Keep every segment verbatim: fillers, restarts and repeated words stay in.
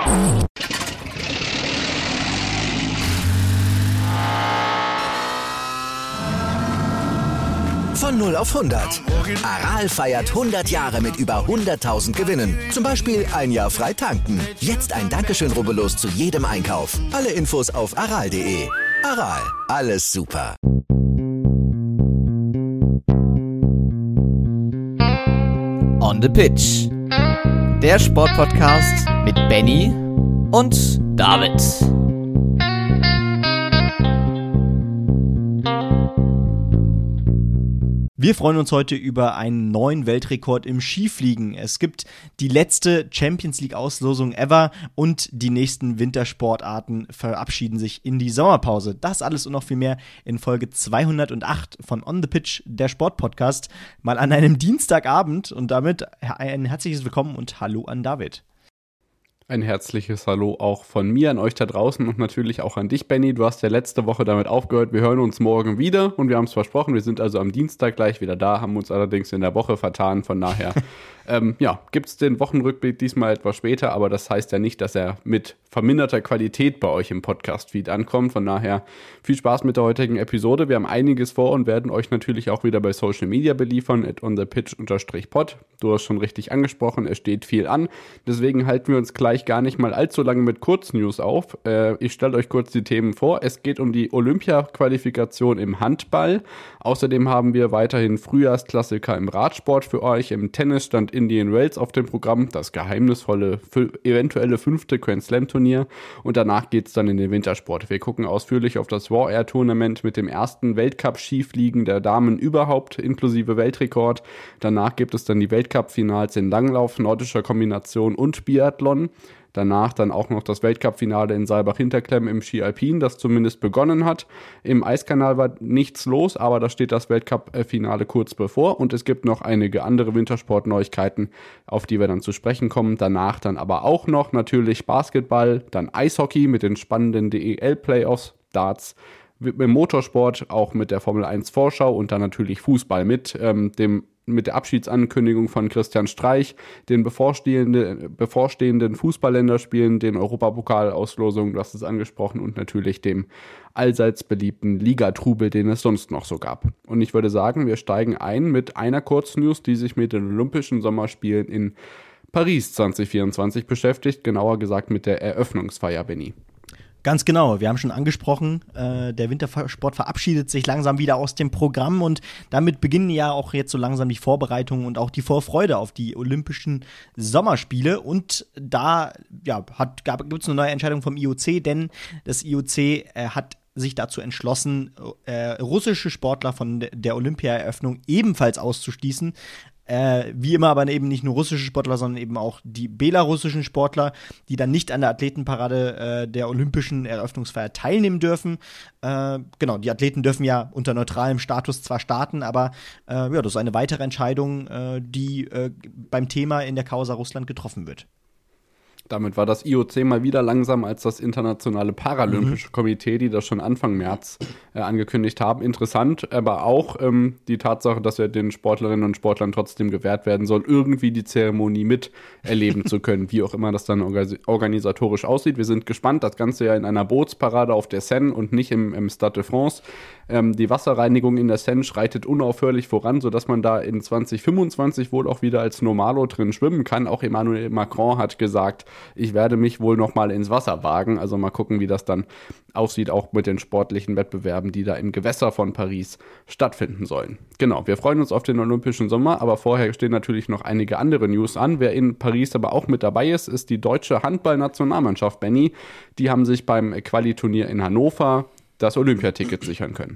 Von null auf hundert. Aral feiert hundert Jahre mit über hunderttausend Gewinnen. Zum Beispiel ein Jahr frei tanken. Jetzt ein Dankeschön, rubbellos zu jedem Einkauf. Alle Infos auf aral punkt de. Aral, alles super. On the Pitch. Der Sportpodcast mit Benny und David. Wir freuen uns heute über einen neuen Weltrekord im Skifliegen. Es gibt die letzte Champions-League-Auslosung ever und die nächsten Wintersportarten verabschieden sich in die Sommerpause. Das alles und noch viel mehr in Folge zweihundertacht von On the Pitch, der Sportpodcast, mal an einem Dienstagabend. Und damit ein herzliches Willkommen und Hallo an David. Ein herzliches Hallo auch von mir an euch da draußen und natürlich auch an dich, Benny. Du hast ja letzte Woche damit aufgehört, wir hören uns morgen wieder und wir haben es versprochen, wir sind also am Dienstag gleich wieder da, haben uns allerdings in der Woche vertan, von daher ähm, ja, gibt es den Wochenrückblick diesmal etwas später, aber das heißt ja nicht, dass er mit verminderter Qualität bei euch im Podcast-Feed ankommt, von daher viel Spaß mit der heutigen Episode. Wir haben einiges vor und werden euch natürlich auch wieder bei Social Media beliefern, at onthepitch-pod. Du hast schon richtig angesprochen, es steht viel an, deswegen halten wir uns gleich gar nicht mal allzu lange mit Kurznews auf. Äh, ich stelle euch kurz die Themen vor. Es geht um die Olympia-Qualifikation im Handball. Außerdem haben wir weiterhin Frühjahrsklassiker im Radsport für euch. Im Tennis stand Indian Wells auf dem Programm, das geheimnisvolle, f- eventuelle fünfte Grand Slam Turnier. Und danach geht es dann in den Wintersport. Wir gucken ausführlich auf das War Air Tournament mit dem ersten Weltcup-Skifliegen der Damen überhaupt, inklusive Weltrekord. Danach gibt es dann die Weltcup-Finals in Langlauf, nordischer Kombination und Biathlon. Danach dann auch noch das Weltcup-Finale in Saalbach-Hinterklemm im Ski Alpin, das zumindest begonnen hat. Im Eiskanal war nichts los, aber da steht das Weltcup-Finale kurz bevor. Und es gibt noch einige andere Wintersport-Neuigkeiten, auf die wir dann zu sprechen kommen. Danach dann aber auch noch natürlich Basketball, dann Eishockey mit den spannenden D E L-Playoffs, Darts, im Motorsport auch mit der Formel eins Vorschau und dann natürlich Fußball mit ähm, dem mit der Abschiedsankündigung von Christian Streich, den bevorstehende, bevorstehenden Fußballländerspielen, den Europapokal-Auslosungen, du hast es angesprochen, und natürlich dem allseits beliebten Ligatrubel, den es sonst noch so gab. Und ich würde sagen, wir steigen ein mit einer Kurznews, die sich mit den Olympischen Sommerspielen in Paris zwanzig vierundzwanzig beschäftigt, genauer gesagt mit der Eröffnungsfeier, Benny. Ganz genau, wir haben schon angesprochen, äh, der Wintersport verabschiedet sich langsam wieder aus dem Programm und damit beginnen ja auch jetzt so langsam die Vorbereitungen und auch die Vorfreude auf die Olympischen Sommerspiele. Und da ja, gibt es eine neue Entscheidung vom I O C, denn das I O C äh, hat sich dazu entschlossen, äh, russische Sportler von der Olympiaeröffnung ebenfalls auszuschließen. Äh, wie immer aber eben nicht nur russische Sportler, sondern eben auch die belarussischen Sportler, die dann nicht an der Athletenparade äh, der Olympischen Eröffnungsfeier teilnehmen dürfen. Äh, genau, die Athleten dürfen ja unter neutralem Status zwar starten, aber äh, ja, das ist eine weitere Entscheidung, äh, die äh, beim Thema in der Causa Russland getroffen wird. Damit war das I O C mal wieder langsamer als das Internationale Paralympische mhm. Komitee, die das schon Anfang März äh, angekündigt haben. Interessant, aber auch ähm, die Tatsache, dass ja den Sportlerinnen und Sportlern trotzdem gewährt werden soll, irgendwie die Zeremonie miterleben zu können, wie auch immer das dann orga- organisatorisch aussieht. Wir sind gespannt, das Ganze ja in einer Bootsparade auf der Seine und nicht im, im Stade de France. Ähm, die Wasserreinigung in der Seine schreitet unaufhörlich voran, sodass man da in zwanzig fünfundzwanzig wohl auch wieder als Normalo drin schwimmen kann. Auch Emmanuel Macron hat gesagt, ich werde mich wohl noch mal ins Wasser wagen. Also mal gucken, wie das dann aussieht, auch mit den sportlichen Wettbewerben, die da im Gewässer von Paris stattfinden sollen. Genau, wir freuen uns auf den Olympischen Sommer, aber vorher stehen natürlich noch einige andere News an. Wer in Paris aber auch mit dabei ist, ist die deutsche Handballnationalmannschaft, Benny. Die haben sich beim Quali-Turnier in Hannover das Olympiaticket sichern können.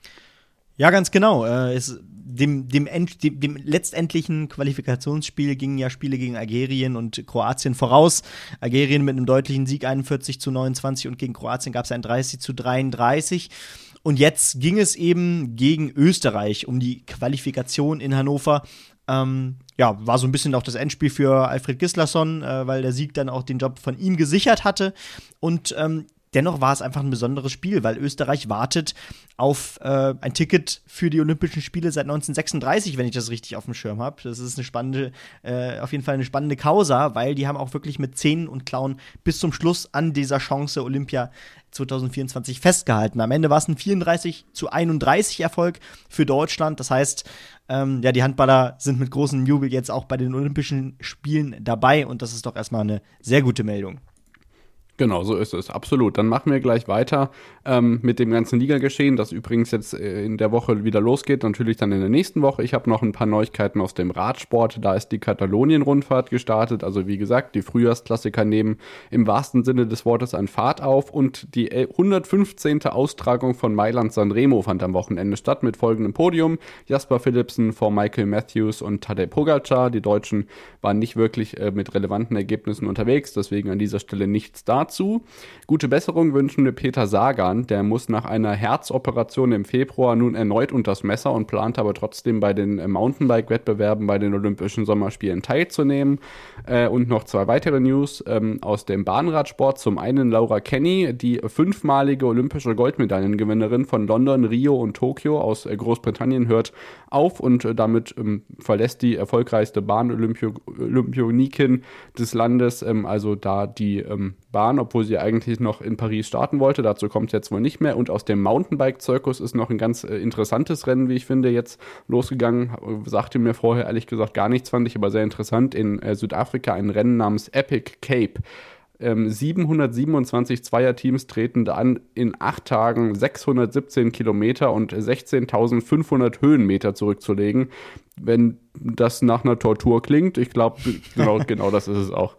Ja, ganz genau. Äh, es, dem, dem, end, dem, dem letztendlichen Qualifikationsspiel gingen ja Spiele gegen Algerien und Kroatien voraus. Algerien mit einem deutlichen Sieg einundvierzig zu neunundzwanzig und gegen Kroatien gab es ein dreißig zu dreiunddreißig. Und jetzt ging es eben gegen Österreich um die Qualifikation in Hannover. Ähm, ja, war so ein bisschen auch das Endspiel für Alfred Gislason, äh, weil der Sieg dann auch den Job von ihm gesichert hatte. Und ähm, dennoch war es einfach ein besonderes Spiel, weil Österreich wartet auf äh, ein Ticket für die Olympischen Spiele seit neunzehnhundertsechsunddreißig, wenn ich das richtig auf dem Schirm habe. Das ist eine spannende, äh, auf jeden Fall eine spannende Causa, weil die haben auch wirklich mit Zähnen und Klauen bis zum Schluss an dieser Chance Olympia zwanzig vierundzwanzig festgehalten. Am Ende war es ein vierunddreißig zu einunddreißig Erfolg für Deutschland. Das heißt, ähm, ja, die Handballer sind mit großem Jubel jetzt auch bei den Olympischen Spielen dabei und das ist doch erstmal eine sehr gute Meldung. Genau, so ist es, absolut. Dann machen wir gleich weiter ähm, mit dem ganzen Ligageschehen, das übrigens jetzt äh, in der Woche wieder losgeht, natürlich dann in der nächsten Woche. Ich habe noch ein paar Neuigkeiten aus dem Radsport, da ist die Katalonien-Rundfahrt gestartet, also wie gesagt, die Frühjahrsklassiker nehmen im wahrsten Sinne des Wortes an Fahrt auf und die hundertfünfzehnte Austragung von Mailand-San Remo fand am Wochenende statt mit folgendem Podium: Jasper Philipsen vor Michael Matthews und Tadej Pogacar. Die Deutschen waren nicht wirklich äh, mit relevanten Ergebnissen unterwegs, deswegen an dieser Stelle nichts da. Dazu. Gute Besserung wünschen wir Peter Sagan, der muss nach einer Herzoperation im Februar nun erneut unters Messer und plant aber trotzdem bei den Mountainbike-Wettbewerben bei den Olympischen Sommerspielen teilzunehmen. Äh, und noch zwei weitere News ähm, aus dem Bahnradsport. Zum einen Laura Kenny, die fünfmalige olympische Goldmedaillengewinnerin von London, Rio und Tokio aus äh, Großbritannien, hört auf und äh, damit ähm, verlässt die erfolgreichste Bahn-Olympionikin des Landes, ähm, also da die ähm, Bahn, obwohl sie eigentlich noch in Paris starten wollte. Dazu kommt es jetzt wohl nicht mehr. Und aus dem Mountainbike-Zirkus ist noch ein ganz äh, interessantes Rennen, wie ich finde, jetzt losgegangen. Sagte mir vorher ehrlich gesagt gar nichts, fand ich aber sehr interessant. In äh, Südafrika ein Rennen namens Epic Cape. Ähm, siebenhundertsiebenundzwanzig Zweierteams treten da an, in acht Tagen sechshundertsiebzehn Kilometer und sechzehntausendfünfhundert Höhenmeter zurückzulegen. Wenn das nach einer Tortur klingt, ich glaube, genau, genau das ist es auch.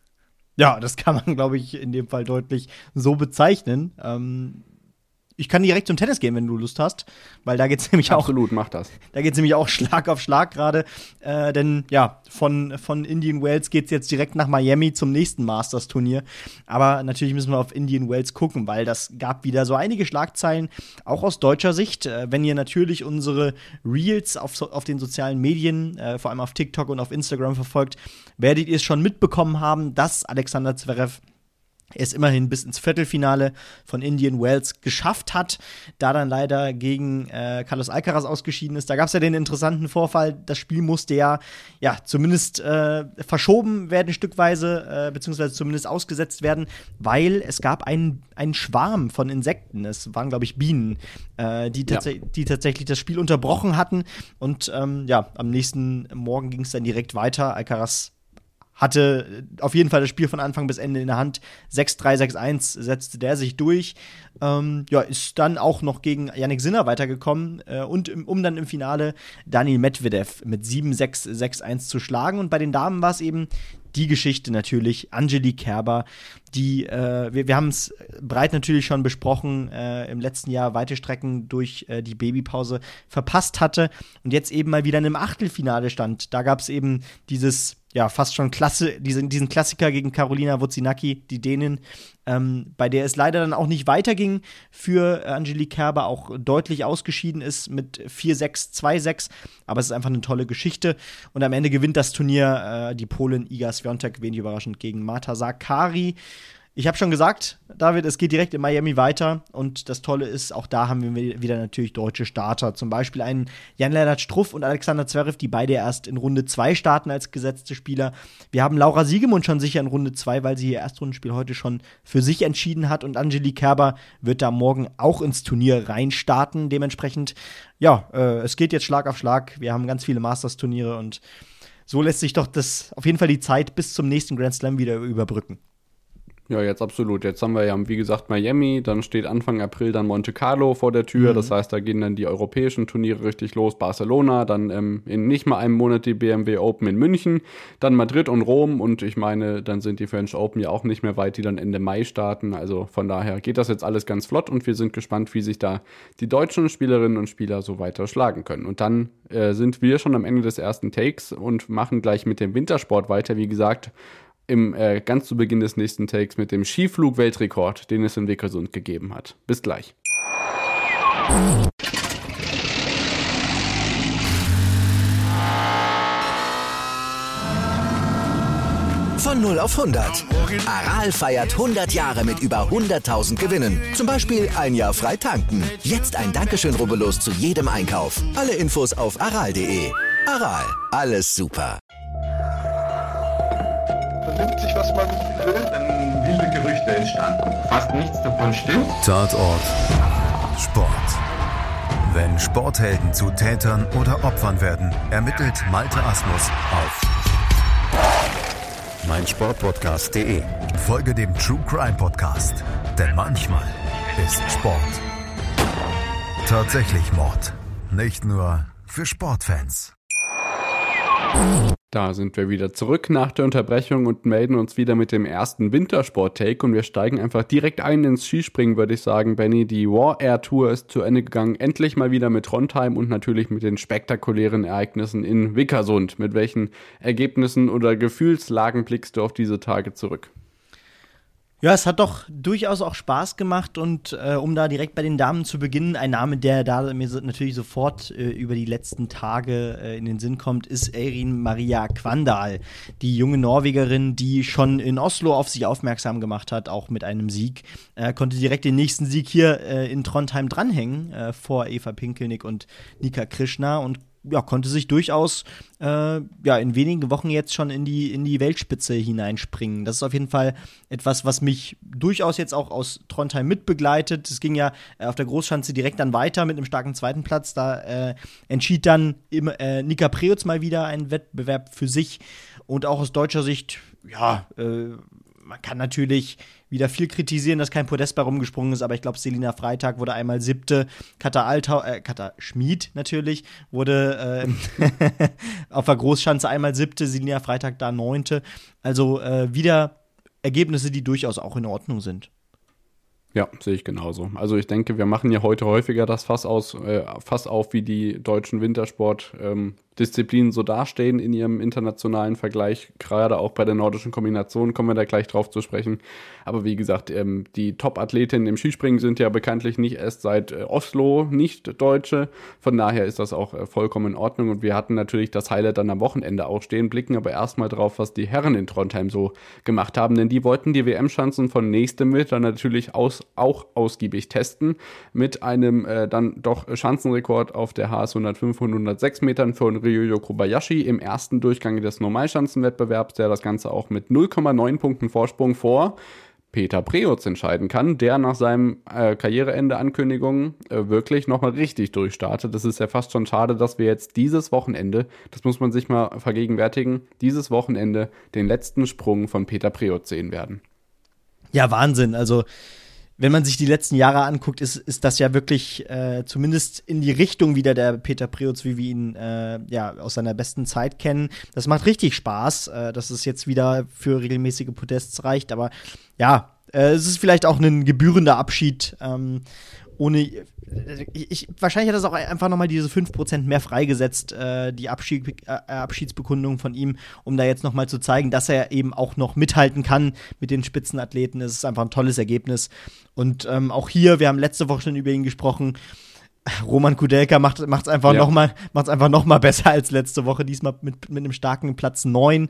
Ja, das kann man, glaube ich, in dem Fall deutlich so bezeichnen. Ähm, ich kann direkt zum Tennis gehen, wenn du Lust hast, weil da geht's nämlich auch. Absolut, mach das. Da geht's nämlich auch Schlag auf Schlag gerade, äh, denn ja, von von Indian Wells geht's jetzt direkt nach Miami zum nächsten Masters-Turnier. Aber natürlich müssen wir auf Indian Wells gucken, weil das gab wieder so einige Schlagzeilen, auch aus deutscher Sicht. Äh, wenn ihr natürlich unsere Reels auf so, auf den sozialen Medien, äh, vor allem auf TikTok und auf Instagram verfolgt, werdet ihr es schon mitbekommen haben, dass Alexander Zverev es immerhin bis ins Viertelfinale von Indian Wells geschafft hat, da dann leider gegen äh, Carlos Alcaraz ausgeschieden ist. Da gab es ja den interessanten Vorfall, das Spiel musste ja, ja zumindest äh, verschoben werden stückweise, äh, beziehungsweise zumindest ausgesetzt werden, weil es gab einen, einen Schwarm von Insekten, es waren, glaube ich, Bienen, äh, die, tats- ja. die tatsächlich das Spiel unterbrochen hatten und ähm, ja, am nächsten Morgen ging es dann direkt weiter. Alcaraz hatte auf jeden Fall das Spiel von Anfang bis Ende in der Hand. sechs drei, sechs eins setzte der sich durch. Ähm, ja, ist dann auch noch gegen Jannik Sinner weitergekommen äh, und im, um dann im Finale Daniil Medvedev mit sieben sechs, sechs eins zu schlagen. Und bei den Damen war es eben die Geschichte natürlich, Angelique Kerber, die, äh, wir, wir haben es breit natürlich schon besprochen, äh, im letzten Jahr weite Strecken durch äh, die Babypause verpasst hatte und jetzt eben mal wieder in einem Achtelfinale stand. Da gab es eben dieses, ja, fast schon Klasse, diesen, diesen Klassiker gegen Karolina Wozniacki, die Dänin, ähm, bei der es leider dann auch nicht weiterging für äh, Angelique Kerber, auch deutlich ausgeschieden ist mit vier sechs, zwei sechs, aber es ist einfach eine tolle Geschichte und am Ende gewinnt das Turnier äh, die Polin Iga Swiatek, wenig überraschend, gegen Marta Sakkari. Ich habe schon gesagt, David, es geht direkt in Miami weiter und das Tolle ist, auch da haben wir wieder natürlich deutsche Starter. Zum Beispiel einen Jan-Lennart Struff und Alexander Zverev, die beide erst in Runde zwei starten als gesetzte Spieler. Wir haben Laura Siegemund schon sicher in Runde zwei, weil sie ihr Erstrundenspiel heute schon für sich entschieden hat und Angelique Kerber wird da morgen auch ins Turnier reinstarten. Dementsprechend, ja, äh, es geht jetzt Schlag auf Schlag. Wir haben ganz viele Masters-Turniere und so lässt sich doch das auf jeden Fall die Zeit bis zum nächsten Grand Slam wieder überbrücken. Ja, jetzt absolut. Jetzt haben wir ja, wie gesagt, Miami, dann steht Anfang April dann Monte Carlo vor der Tür. Mhm. Das heißt, da gehen dann die europäischen Turniere richtig los. Barcelona, dann ähm, in nicht mal einem Monat die B M W Open in München, dann Madrid und Rom und ich meine, dann sind die French Open ja auch nicht mehr weit, die dann Ende Mai starten. Also von daher geht das jetzt alles ganz flott und wir sind gespannt, wie sich da die deutschen Spielerinnen und Spieler so weiter schlagen können. Und dann äh, sind wir schon am Ende des ersten Takes und machen gleich mit dem Wintersport weiter. Wie gesagt, im äh, ganz zu Beginn des nächsten Takes mit dem Skiflug-Weltrekord, den es in Vikersund gegeben hat. Bis gleich. Von null null auf hundert. Aral feiert hundert Jahre mit über hunderttausend Gewinnen. Zum Beispiel ein Jahr frei tanken. Jetzt ein Dankeschön, rubbellos zu jedem Einkauf. Alle Infos auf aral punkt de. Aral, alles super. Vernimmt sich, was man will, dann wilde Gerüchte entstanden. Fast nichts davon stimmt. Tatort Sport. Wenn Sporthelden zu Tätern oder Opfern werden, ermittelt Malte Asmus auf meinsportpodcast punkt de. Folge dem True Crime Podcast, denn manchmal ist Sport tatsächlich Mord. Nicht nur für Sportfans. Da sind wir wieder zurück nach der Unterbrechung und melden uns wieder mit dem ersten Wintersport-Take und wir steigen einfach direkt ein ins Skispringen, würde ich sagen, Benny. Die War Air Tour ist zu Ende gegangen, endlich mal wieder mit Trondheim und natürlich mit den spektakulären Ereignissen in Vikersund. Mit welchen Ergebnissen oder Gefühlslagen blickst du auf diese Tage zurück? Ja, es hat doch durchaus auch Spaß gemacht und äh, um da direkt bei den Damen zu beginnen, ein Name, der da mir so, natürlich sofort äh, über die letzten Tage äh, in den Sinn kommt, ist Eirin Maria Kvandal, die junge Norwegerin, die schon in Oslo auf sich aufmerksam gemacht hat, auch mit einem Sieg, äh, konnte direkt den nächsten Sieg hier äh, in Trondheim dranhängen, äh, vor Eva Pinkelnick und Nika Krishna und ja, konnte sich durchaus äh, ja, in wenigen Wochen jetzt schon in die, in die Weltspitze hineinspringen. Das ist auf jeden Fall etwas, was mich durchaus jetzt auch aus Trondheim mitbegleitet. Es ging ja äh, auf der Großschanze direkt dann weiter mit einem starken zweiten Platz. Da äh, entschied dann im, äh, Nika Preutz mal wieder einen Wettbewerb für sich. Und auch aus deutscher Sicht, ja, äh, man kann natürlich wieder viel kritisieren, dass kein Podest bei rumgesprungen ist, aber ich glaube, Selina Freitag wurde einmal siebte, Katha Altau, äh, Katha Schmid natürlich, wurde äh, auf der Großschanze einmal siebte, Selina Freitag da neunte. Also äh, wieder Ergebnisse, die durchaus auch in Ordnung sind. Ja, sehe ich genauso. Also ich denke, wir machen ja heute häufiger das Fass aus, äh, Fass auf, wie die deutschen Wintersportdisziplinen ähm, so dastehen in ihrem internationalen Vergleich. Gerade auch bei der nordischen Kombination kommen wir da gleich drauf zu sprechen. Aber wie gesagt, ähm, die Top-Athletinnen im Skispringen sind ja bekanntlich nicht erst seit äh, Oslo nicht Deutsche. Von daher ist das auch äh, vollkommen in Ordnung. Und wir hatten natürlich das Highlight dann am Wochenende auch stehen, blicken aber erstmal drauf, was die Herren in Trondheim so gemacht haben. Denn die wollten die W M-Schanzen von nächstem mit dann natürlich aus auch ausgiebig testen mit einem äh, dann doch Schanzenrekord auf der H S hundertfünf und hundertsechs Metern von Ryoyo Kobayashi im ersten Durchgang des Normalschanzenwettbewerbs, der das Ganze auch mit null Komma neun Punkten Vorsprung vor Peter Preutz entscheiden kann, der nach seinem äh, Karriereende Ankündigung äh, wirklich nochmal richtig durchstartet. Das ist ja fast schon schade, dass wir jetzt dieses Wochenende, das muss man sich mal vergegenwärtigen, dieses Wochenende den letzten Sprung von Peter Preutz sehen werden. Ja, Wahnsinn. Also wenn man sich die letzten Jahre anguckt, ist, ist das ja wirklich äh, zumindest in die Richtung wieder der Peter Preutz, wie wir ihn äh, ja aus seiner besten Zeit kennen. Das macht richtig Spaß, äh, dass es jetzt wieder für regelmäßige Podests reicht. Aber ja, äh, es ist vielleicht auch ein gebührender Abschied. Ähm, ohne ich, ich, wahrscheinlich hat das auch einfach nochmal diese fünf Prozent mehr freigesetzt, äh, die Abschied, äh, Abschiedsbekundung von ihm, um da jetzt nochmal zu zeigen, dass er eben auch noch mithalten kann mit den Spitzenathleten. Es ist einfach ein tolles Ergebnis. Und ähm, auch hier, wir haben letzte Woche schon über ihn gesprochen, Roman Kudelka macht es einfach ja. nochmal einfach noch mal besser als letzte Woche, diesmal mit, mit einem starken Platz neun.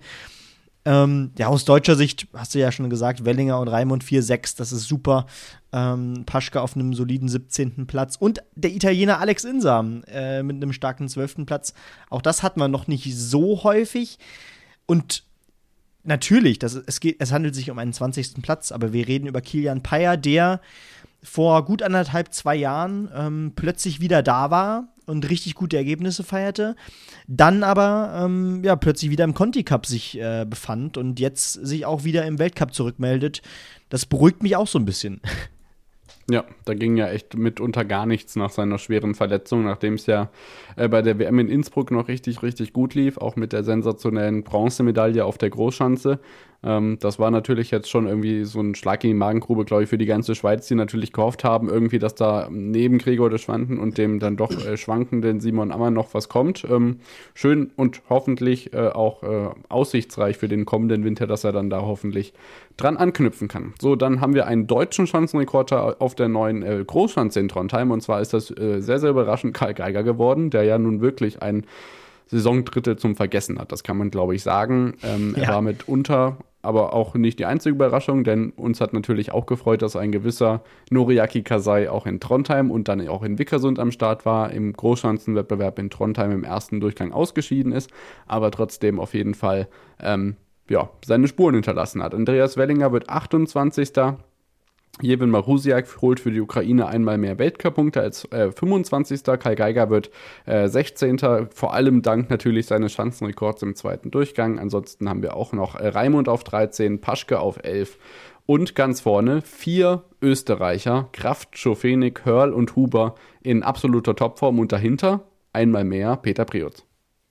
Ähm, ja, aus deutscher Sicht, hast du ja schon gesagt, Wellinger und Raimund vier sechs, das ist super. Ähm, Paschke auf einem soliden siebzehnten Platz. Und der Italiener Alex Insam äh, mit einem starken zwölften Platz. Auch das hatten wir noch nicht so häufig. Und natürlich, das, es, geht, es handelt sich um einen zwanzigsten Platz, aber wir reden über Kilian Payer, der vor gut anderthalb, zwei Jahren ähm, plötzlich wieder da war und richtig gute Ergebnisse feierte, dann aber ähm, ja, plötzlich wieder im Conti Cup sich äh, befand und jetzt sich auch wieder im Weltcup zurückmeldet. Das beruhigt mich auch so ein bisschen. Ja, da ging ja echt mitunter gar nichts nach seiner schweren Verletzung, nachdem es ja äh, bei der W M in Innsbruck noch richtig, richtig gut lief, auch mit der sensationellen Bronzemedaille auf der Großschanze. Ähm, das war natürlich jetzt schon irgendwie so ein Schlag in die Magengrube, glaube ich, für die ganze Schweiz, die natürlich gehofft haben, irgendwie, dass da neben Gregor de Schwanden und dem dann doch äh, schwankenden Simon Ammann noch was kommt. Ähm, schön und hoffentlich äh, auch äh, aussichtsreich für den kommenden Winter, dass er dann da hoffentlich dran anknüpfen kann. So, dann haben wir einen deutschen Schanzenrekord auf der neuen äh, Großschanze in Trondheim, und zwar ist das äh, sehr, sehr überraschend Karl Geiger geworden, der ja nun wirklich ein Saisondrittel zum Vergessen hat, das kann man, glaube ich, sagen. Ähm, ja. Er war mitunter aber auch nicht die einzige Überraschung, denn uns hat natürlich auch gefreut, dass ein gewisser Noriaki Kasai auch in Trondheim und dann auch in Vikersund am Start war, im Großschanzenwettbewerb in Trondheim im ersten Durchgang ausgeschieden ist, aber trotzdem auf jeden Fall ähm, ja, seine Spuren hinterlassen hat. Andreas Wellinger wird achtundzwanzigster Jevin Marusiak holt für die Ukraine einmal mehr Weltcup-Punkte als äh, fünfundzwanzigster Kai Geiger wird äh, sechzehnter Vor allem dank natürlich seines Schanzenrekords im zweiten Durchgang. Ansonsten haben wir auch noch äh, Raimund auf dreizehn, Paschke auf elf und ganz vorne vier Österreicher, Kraft, Schofenig, Hörl und Huber in absoluter Topform und dahinter einmal mehr Peter Preutz.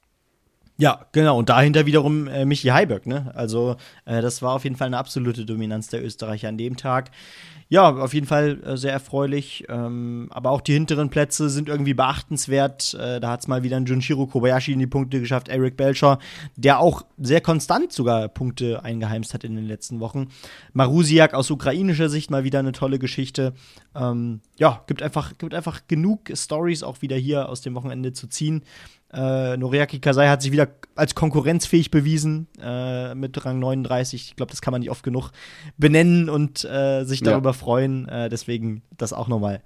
Ja, genau. Und dahinter wiederum äh, Michi Heiberg, ne? Also, äh, das war auf jeden Fall eine absolute Dominanz der Österreicher an dem Tag. Ja, auf jeden Fall äh, sehr erfreulich. Ähm, aber auch die hinteren Plätze sind irgendwie beachtenswert. Äh, da hat es mal wieder ein Junshiro Kobayashi in die Punkte geschafft, Eric Belcher, der auch sehr konstant sogar Punkte eingeheimst hat in den letzten Wochen. Marusiak aus ukrainischer Sicht mal wieder eine tolle Geschichte. Ähm, ja, gibt einfach, gibt einfach genug Stories auch wieder hier aus dem Wochenende zu ziehen. Äh, Noriaki Kasai hat sich wieder als konkurrenzfähig bewiesen äh, mit Rang neununddreißig. Ich glaube, das kann man nicht oft genug benennen und äh, sich darüber ja. freuen. Äh, deswegen das auch nochmal.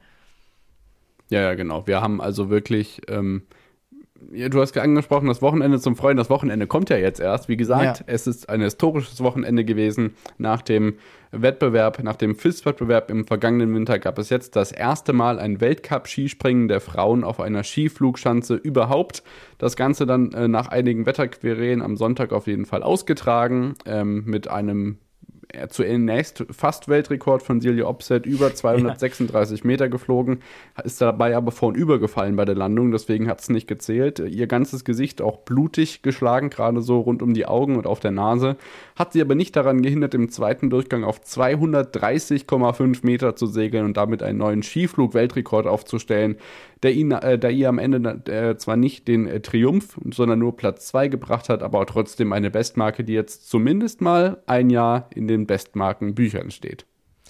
Ja, ja, genau. Wir haben also wirklich, ähm, ja, du hast angesprochen, das Wochenende zum Freuen. Das Wochenende kommt ja jetzt erst. Wie gesagt, ja. es ist ein historisches Wochenende gewesen. Nach dem Wettbewerb, nach dem F I S-Wettbewerb im vergangenen Winter gab es jetzt das erste Mal ein Weltcup-Skispringen der Frauen auf einer Skiflugschanze überhaupt. Das Ganze dann äh, nach einigen Wetterquerelen am Sonntag auf jeden Fall ausgetragen, ähm, mit einem zunächst fast Weltrekord von Silje Opset, über zweihundertsechsunddreißig ja. Meter geflogen, ist dabei aber vornüber gefallen bei der Landung, deswegen hat es nicht gezählt. Ihr ganzes Gesicht auch blutig geschlagen, gerade so rund um die Augen und auf der Nase, hat sie aber nicht daran gehindert, im zweiten Durchgang auf zweihundertdreißig Komma fünf Meter zu segeln und damit einen neuen Skiflug-Weltrekord aufzustellen, der, ihn, äh, der ihr am Ende äh, zwar nicht den äh, Triumph, sondern nur Platz zwei gebracht hat, aber trotzdem eine Bestmarke, die jetzt zumindest mal ein Jahr in den Bestmarkenbüchern steht.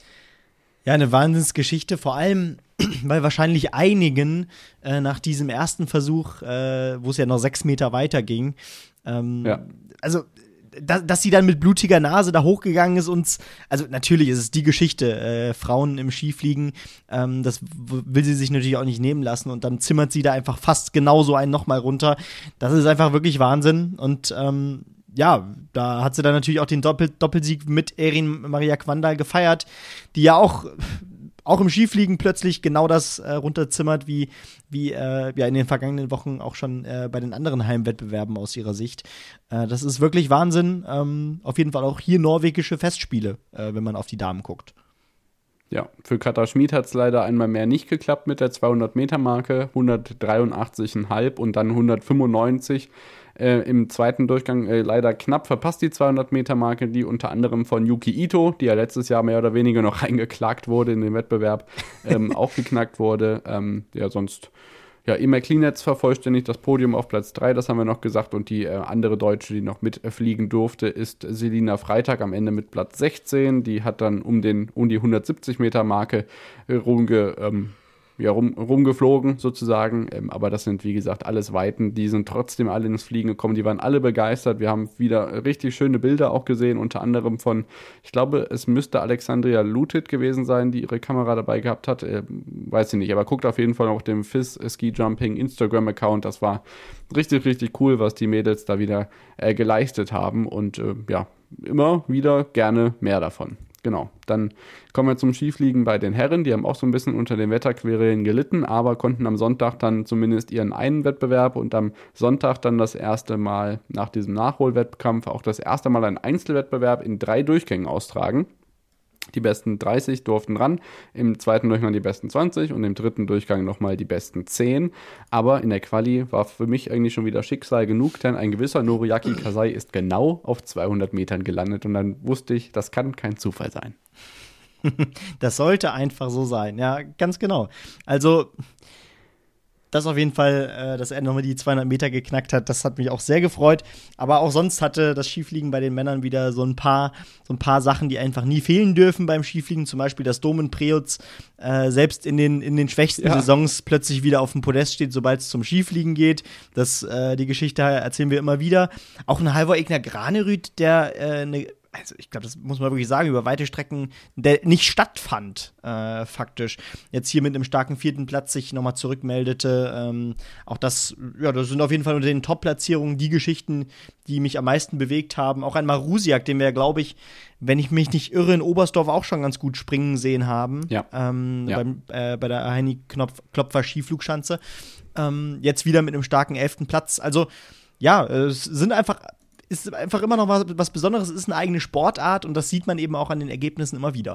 Ja, eine Wahnsinnsgeschichte, vor allem, weil wahrscheinlich einigen äh, nach diesem ersten Versuch, äh, wo es ja noch sechs Meter weiter ging, ähm, ja. also dass, dass sie dann mit blutiger Nase da hochgegangen ist und, also natürlich ist es die Geschichte, äh, Frauen im Skifliegen, ähm, das w- will sie sich natürlich auch nicht nehmen lassen und dann zimmert sie da einfach fast genauso einen nochmal runter. Das ist einfach wirklich Wahnsinn und ähm, ja, da hat sie dann natürlich auch den Doppel- Doppelsieg mit Erin Maria Quandal gefeiert, die ja auch auch im Skifliegen plötzlich genau das äh, runterzimmert, wie, wie äh, ja in den vergangenen Wochen auch schon äh, bei den anderen Heimwettbewerben aus ihrer Sicht. Äh, das ist wirklich Wahnsinn. Ähm, auf jeden Fall auch hier norwegische Festspiele, äh, wenn man auf die Damen guckt. Ja, für Katja Schmid hat es leider einmal mehr nicht geklappt mit der zweihundert-Meter-Marke, hundertdreiundachtzig Komma fünf und dann hundertfünfundneunzig äh, im zweiten Durchgang äh, leider knapp verpasst, die zweihundert-Meter-Marke, die unter anderem von Yuki Ito, die ja letztes Jahr mehr oder weniger noch reingeklagt wurde in den Wettbewerb, ähm, auch geknackt wurde. Ähm, ja, sonst Ja, Emma Klinetz vervollständigt das Podium auf Platz drei, das haben wir noch gesagt. Und die äh, andere Deutsche, die noch mitfliegen durfte, ist Selina Freitag am Ende mit Platz sechzehn. Die hat dann um, den, um die hundertsiebzig-Meter-Marke äh, rumge, ähm, ja, rum, rumgeflogen sozusagen. Ähm, aber das sind, wie gesagt, alles Weiten. Die sind trotzdem alle ins Fliegen gekommen. Die waren alle begeistert. Wir haben wieder richtig schöne Bilder auch gesehen, unter anderem von, ich glaube, es müsste Alexandria Lutit gewesen sein, die ihre Kamera dabei gehabt hat. Äh, weiß ich nicht, aber guckt auf jeden Fall auf dem F I S Ski Jumping Instagram-Account. Das war richtig, richtig cool, was die Mädels da wieder äh, geleistet haben. Und äh, ja, immer wieder gerne mehr davon. Genau, dann kommen wir zum Skifliegen bei den Herren. Die haben auch so ein bisschen unter den Wetterquerelen gelitten, aber konnten am Sonntag dann zumindest ihren einen Wettbewerb und am Sonntag dann das erste Mal nach diesem Nachholwettkampf auch das erste Mal einen Einzelwettbewerb in drei Durchgängen austragen. Die besten dreißig durften ran, im zweiten Durchgang die besten zwanzig und im dritten Durchgang nochmal die besten zehn. Aber in der Quali war für mich eigentlich schon wieder Schicksal genug, denn ein gewisser Noriaki Kasai ist genau auf zweihundert Metern gelandet und dann wusste ich, das kann kein Zufall sein. Das sollte einfach so sein, ja, ganz genau. Also das auf jeden Fall, äh, dass er nochmal die zweihundert Meter geknackt hat, das hat mich auch sehr gefreut. Aber auch sonst hatte das Skifliegen bei den Männern wieder so ein paar, so ein paar Sachen, die einfach nie fehlen dürfen beim Skifliegen. Zum Beispiel, dass Domen Preutz äh, selbst in den, in den schwächsten ja. Saisons plötzlich wieder auf dem Podest steht, sobald es zum Skifliegen geht. Das, äh, die Geschichte erzählen wir immer wieder. Auch ein Halvor Egner Granerüt, der äh, eine also ich glaube, das muss man wirklich sagen, über weite Strecken, der nicht stattfand, äh, faktisch. Jetzt hier mit einem starken vierten Platz sich nochmal zurückmeldete. Ähm, auch das, ja, das sind auf jeden Fall unter den Top-Platzierungen die Geschichten, die mich am meisten bewegt haben. Auch ein Marusiak, den wir, glaube ich, wenn ich mich nicht irre, in Oberstdorf auch schon ganz gut springen sehen haben. Ja. Ähm, ja. Beim, äh, bei der Heini-Klopfer Skiflugschanze. Ähm, jetzt wieder mit einem starken elften Platz. Also, ja, es sind einfach ist einfach immer noch was, was Besonderes, es ist eine eigene Sportart und das sieht man eben auch an den Ergebnissen immer wieder.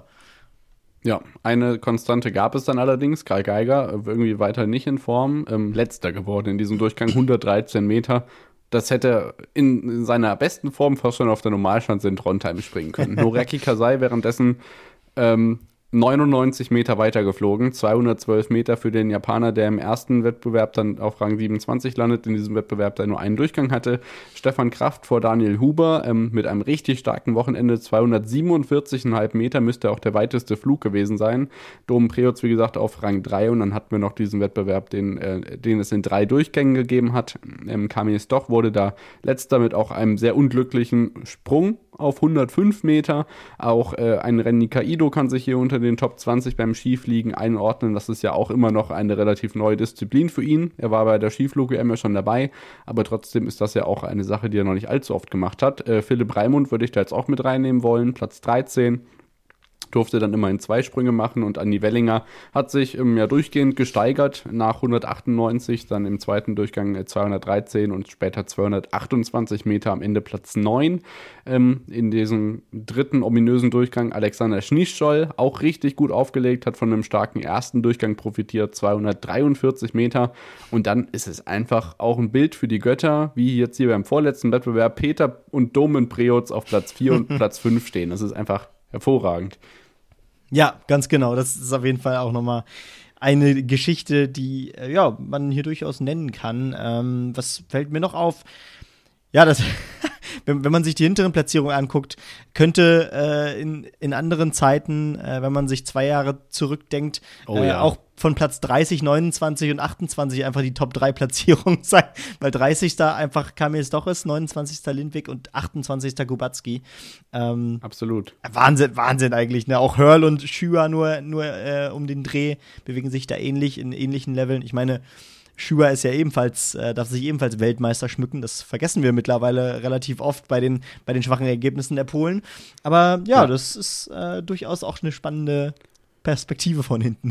Ja, eine Konstante gab es dann allerdings. Karl Geiger irgendwie weiter nicht in Form, ähm, letzter geworden in diesem Durchgang, hundertdreizehn Meter. Das hätte in seiner besten Form fast schon auf der Normalschanze in Trondheim springen können. Noreki Kasai währenddessen ähm, neunundneunzig Meter weiter geflogen, zweihundertzwölf Meter für den Japaner, der im ersten Wettbewerb dann auf Rang siebenundzwanzig landet, in diesem Wettbewerb, der nur einen Durchgang hatte. Stefan Kraft vor Daniel Huber ähm, mit einem richtig starken Wochenende, zweihundertsiebenundvierzig Komma fünf Meter, müsste auch der weiteste Flug gewesen sein. Dom Preutz, wie gesagt, auf Rang drei und dann hatten wir noch diesen Wettbewerb, den, äh, den es in drei Durchgängen gegeben hat. Ähm, Kamil Stoch wurde da letzter mit auch einem sehr unglücklichen Sprung auf hundertfünf Meter. Auch äh, ein Renny Kaido kann sich hier unter den Top zwanzig beim Skifliegen einordnen. Das ist ja auch immer noch eine relativ neue Disziplin für ihn. Er war bei der Skiflug-W M ja schon dabei, aber trotzdem ist das ja auch eine Sache, die er noch nicht allzu oft gemacht hat. Äh, Philipp Raimund würde ich da jetzt auch mit reinnehmen wollen, Platz dreizehn. Durfte dann immerhin zwei Sprünge machen und Andi Wellinger hat sich ähm, ja durchgehend gesteigert nach hundertachtundneunzig, dann im zweiten Durchgang äh, zweihundertdreizehn und später zweihundertachtundzwanzig Meter, am Ende Platz neun. Ähm, in diesem dritten ominösen Durchgang Alexander Schnischol, auch richtig gut aufgelegt, hat von einem starken ersten Durchgang profitiert, zweihundertdreiundvierzig Meter, und dann ist es einfach auch ein Bild für die Götter, wie jetzt hier beim vorletzten Wettbewerb Peter und Domen Preutz auf Platz vier und Platz fünf stehen. Das ist einfach hervorragend. Ja, ganz genau. Das ist auf jeden Fall auch nochmal eine Geschichte, die äh, ja, man hier durchaus nennen kann. Ähm, was fällt mir noch auf? Ja, das wenn, wenn man sich die hinteren Platzierungen anguckt, könnte äh, in, in anderen Zeiten, äh, wenn man sich zwei Jahre zurückdenkt, oh, äh, ja. auch von Platz dreißig, neunundzwanzig und achtundzwanzig einfach die Top drei Platzierung sein, weil dreißigster einfach Kamil Stoch ist, neunundzwanzigster Lindwig und achtundzwanzigster Kubacki. Ähm, Absolut. Wahnsinn, Wahnsinn eigentlich, ne? Auch Hörl und Schüer nur, nur äh, um den Dreh bewegen sich da ähnlich, in ähnlichen Leveln. Ich meine, Schüer ist ja ebenfalls, äh, darf sich ebenfalls Weltmeister schmücken. Das vergessen wir mittlerweile relativ oft bei den, bei den schwachen Ergebnissen der Polen. Aber ja, ja. das ist äh, durchaus auch eine spannende Perspektive von hinten.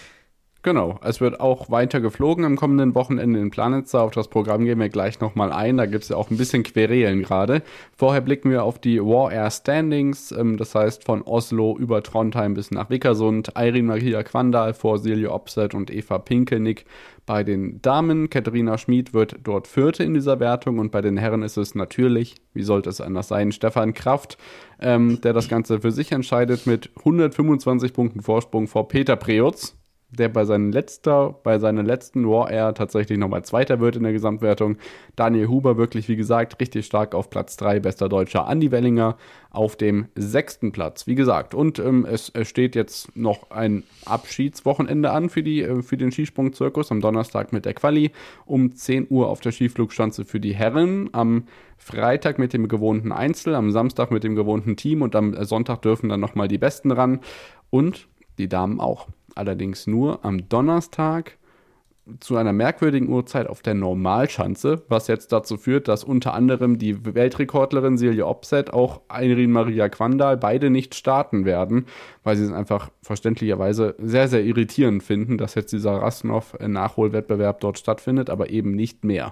Genau, es wird auch weiter geflogen am kommenden Wochenende in Planitza. Auf das Programm gehen wir gleich nochmal ein. Da gibt es ja auch ein bisschen Querelen gerade. Vorher blicken wir auf die War Air Standings. Ähm, das heißt von Oslo über Trondheim bis nach Vikersund. Eirin Maria Kvandal vor Silje Opset und Eva Pinkelnick bei den Damen. Katharina Schmid wird dort Vierte in dieser Wertung. Und bei den Herren ist es natürlich, wie sollte es anders sein, Stefan Kraft, ähm, der das Ganze für sich entscheidet mit hundertfünfundzwanzig Punkten Vorsprung vor Peter Preutz, der bei seinen letzter, bei seiner letzten War Air tatsächlich nochmal Zweiter wird in der Gesamtwertung. Daniel Huber wirklich, wie gesagt, richtig stark auf Platz drei, bester Deutscher. Andi Wellinger auf dem sechsten Platz, wie gesagt. Und ähm, es, es steht jetzt noch ein Abschiedswochenende an für, die, äh, für den Skisprung-Zirkus. Am Donnerstag mit der Quali, um zehn Uhr auf der Skiflugschanze für die Herren. Am Freitag mit dem gewohnten Einzel, am Samstag mit dem gewohnten Team und am Sonntag dürfen dann nochmal die Besten ran. Und die Damen auch. Allerdings nur am Donnerstag zu einer merkwürdigen Uhrzeit auf der Normalschanze, was jetzt dazu führt, dass unter anderem die Weltrekordlerin Silje Opset, auch Eirin Maria Kvandal, beide nicht starten werden, weil sie es einfach verständlicherweise sehr, sehr irritierend finden, dass jetzt dieser Rasnov-Nachholwettbewerb dort stattfindet, aber eben nicht mehr.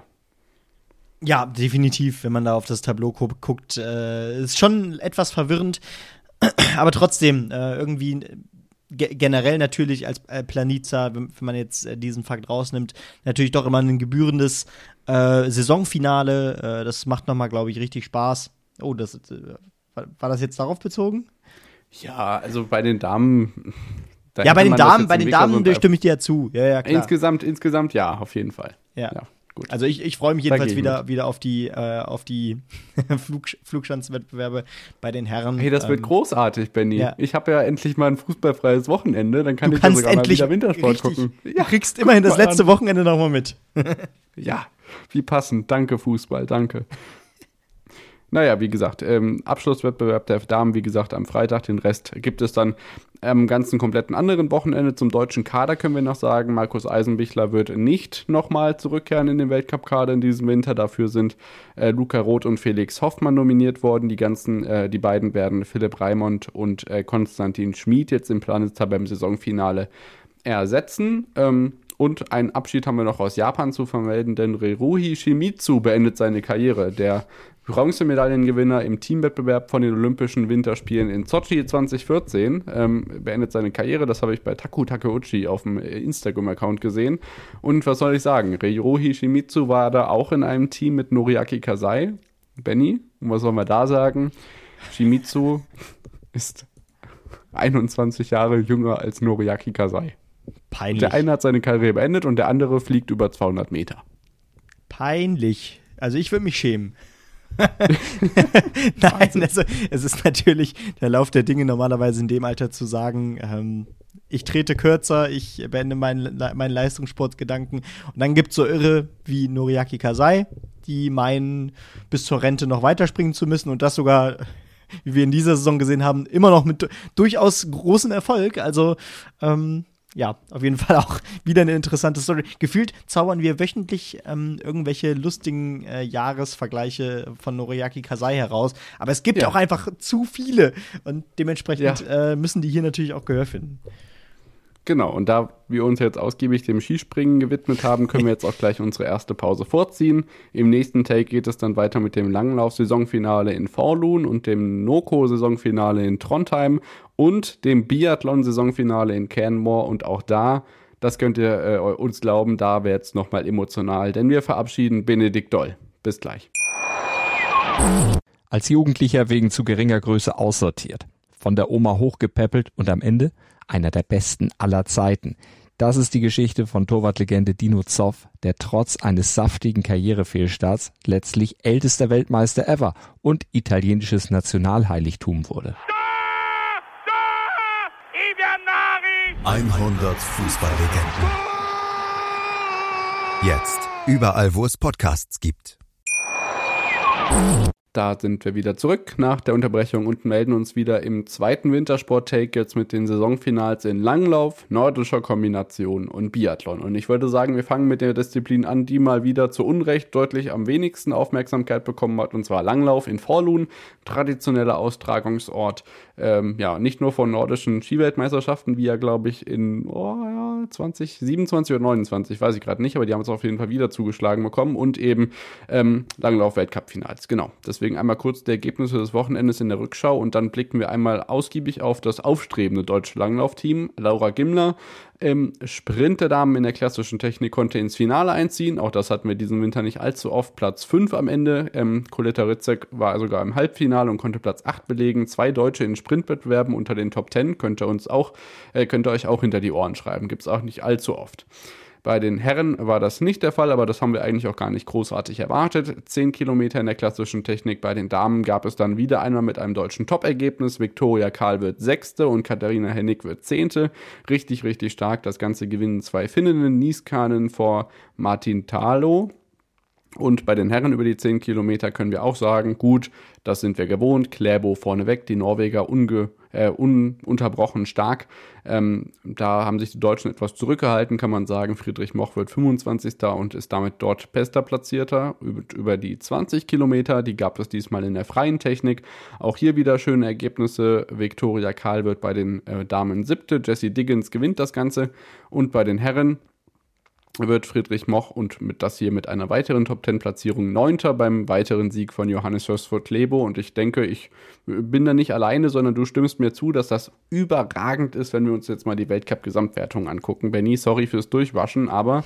Ja, definitiv, wenn man da auf das Tableau gu- guckt, äh, ist schon etwas verwirrend, aber trotzdem äh, irgendwie generell natürlich als äh, Planica, wenn, wenn man jetzt äh, diesen Fakt rausnimmt, natürlich doch immer ein gebührendes äh, Saisonfinale. Äh, das macht nochmal, glaube ich, richtig Spaß. Oh, das äh, war, war das jetzt darauf bezogen? Ja, also bei den Damen. Ja, bei den Damen, bei den Damen stimme ich dir ja zu. Ja, ja, klar. Insgesamt, insgesamt ja, auf jeden Fall. Ja. ja. Gut. Also ich, ich freue mich jedenfalls wieder, wieder auf die, äh, auf die Flug, Flugschanzenwettbewerbe bei den Herren. Hey, das wird ähm, großartig, Benny. Ja. Ich habe ja endlich mal ein fußballfreies Wochenende, dann kann du ich ja sogar mal wieder Wintersport richtig, gucken. Ja, du kriegst immerhin das letzte an. Wochenende nochmal mit. Ja, wie passend. Danke, Fußball, danke. Naja, wie gesagt, ähm, Abschlusswettbewerb der Damen, wie gesagt, am Freitag. Den Rest gibt es dann am ganzen kompletten anderen Wochenende. Zum deutschen Kader können wir noch sagen, Markus Eisenbichler wird nicht nochmal zurückkehren in den Weltcup-Kader in diesem Winter. Dafür sind äh, Luca Roth und Felix Hoffmann nominiert worden. Die ganzen, äh, die beiden werden Philipp Raimond und äh, Konstantin Schmid jetzt im Planistar beim Saisonfinale ersetzen. Ähm, Und einen Abschied haben wir noch aus Japan zu vermelden, denn Reruhi Shimizu beendet seine Karriere. Der Bronzemedaillengewinner im Teamwettbewerb von den Olympischen Winterspielen in Sochi zwanzig vierzehn ähm, beendet seine Karriere. Das habe ich bei Taku Takeuchi auf dem Instagram-Account gesehen. Und was soll ich sagen? Reruhi Shimizu war da auch in einem Team mit Noriaki Kasai. Benny, was soll man da sagen? Shimizu ist einundzwanzig Jahre jünger als Noriaki Kasai. Peinlich. Der eine hat seine Karriere beendet und der andere fliegt über zweihundert Meter. Peinlich. Also ich würde mich schämen. Nein, also es ist natürlich der Lauf der Dinge normalerweise in dem Alter zu sagen, ähm, ich trete kürzer, ich beende meinen, meinen Leistungssportgedanken und dann gibt es so Irre wie Noriaki Kasai, die meinen, bis zur Rente noch weiterspringen zu müssen und das sogar, wie wir in dieser Saison gesehen haben, immer noch mit durchaus großem Erfolg. Also ähm, ja, auf jeden Fall auch wieder eine interessante Story. Gefühlt zaubern wir wöchentlich ähm, irgendwelche lustigen äh, Jahresvergleiche von Noriaki Kasai heraus. Aber es gibt ja auch einfach zu viele. Und dementsprechend ja. äh, müssen die hier natürlich auch Gehör finden. Genau, und da wir uns jetzt ausgiebig dem Skispringen gewidmet haben, können wir jetzt auch gleich unsere erste Pause vorziehen. Im nächsten Take geht es dann weiter mit dem Langlauf-Saisonfinale in Falun und dem Noko-Saisonfinale in Trondheim und dem Biathlon-Saisonfinale in Canmore. Und auch da, das könnt ihr äh, uns glauben, da wird es nochmal emotional, denn wir verabschieden Benedikt Doll. Bis gleich. Als Jugendlicher wegen zu geringer Größe aussortiert, von der Oma hochgepäppelt und am Ende einer der besten aller Zeiten. Das ist die Geschichte von Torwartlegende Dino Zoff, der trotz eines saftigen Karrierefehlstarts letztlich ältester Weltmeister ever und italienisches Nationalheiligtum wurde. hundert Fußballlegenden. Jetzt überall, wo es Podcasts gibt. Da sind wir wieder zurück nach der Unterbrechung und melden uns wieder im zweiten Wintersport-Take jetzt mit den Saisonfinals in Langlauf, nordischer Kombination und Biathlon. Und ich würde sagen, wir fangen mit der Disziplin an, die mal wieder zu Unrecht deutlich am wenigsten Aufmerksamkeit bekommen hat, und zwar Langlauf in Falun, traditioneller Austragungsort, ähm, ja, nicht nur von nordischen Skiweltmeisterschaften, wie ja, glaube ich, in oh, ja, zwanzig siebenundzwanzig oder neunundzwanzig, weiß ich gerade nicht, aber die haben es auf jeden Fall wieder zugeschlagen bekommen und eben ähm, Langlauf-Weltcup-Finals, genau. Deswegen einmal kurz die Ergebnisse des Wochenendes in der Rückschau und dann blicken wir einmal ausgiebig auf das aufstrebende deutsche Langlaufteam. Laura Gimler im Sprint der Damen in der klassischen Technik konnte ins Finale einziehen. Auch das hatten wir diesen Winter nicht allzu oft. Platz fünf am Ende. Ähm, Coletta Ritzek war sogar im Halbfinale und konnte Platz acht belegen. Zwei Deutsche in Sprintwettbewerben unter den Top zehn. Könnt ihr uns auch, äh, könnt ihr euch auch hinter die Ohren schreiben. Gibt es auch nicht allzu oft. Bei den Herren war das nicht der Fall, aber das haben wir eigentlich auch gar nicht großartig erwartet. Zehn Kilometer in der klassischen Technik. Bei den Damen gab es dann wieder einmal mit einem deutschen Top-Ergebnis. Viktoria Karl wird Sechste und Katharina Hennig wird Zehnte. Richtig, richtig stark. Das Ganze gewinnen zwei Finninnen, Niskanen vor Martin Talo. Und bei den Herren über die zehn Kilometer können wir auch sagen, gut, das sind wir gewohnt. Kläbo vorneweg, die Norweger unge, äh, ununterbrochen stark. Ähm, da haben sich die Deutschen etwas zurückgehalten, kann man sagen. Friedrich Moch wird fünfundzwanzigster und ist damit dort bester Platzierter. Über, über die zwanzig Kilometer, die gab es diesmal in der freien Technik. Auch hier wieder schöne Ergebnisse. Viktoria Karl wird bei den äh, Damen siebte. Jessie Diggins gewinnt das Ganze. Und bei den Herren wird Friedrich Moch und mit das hier mit einer weiteren Top-zehn-Platzierung Neunter beim weiteren Sieg von Johannes Hörsford-Lebo. Und ich denke, ich bin da nicht alleine, sondern du stimmst mir zu, dass das überragend ist, wenn wir uns jetzt mal die Weltcup-Gesamtwertung angucken. Benni, sorry fürs Durchwaschen, aber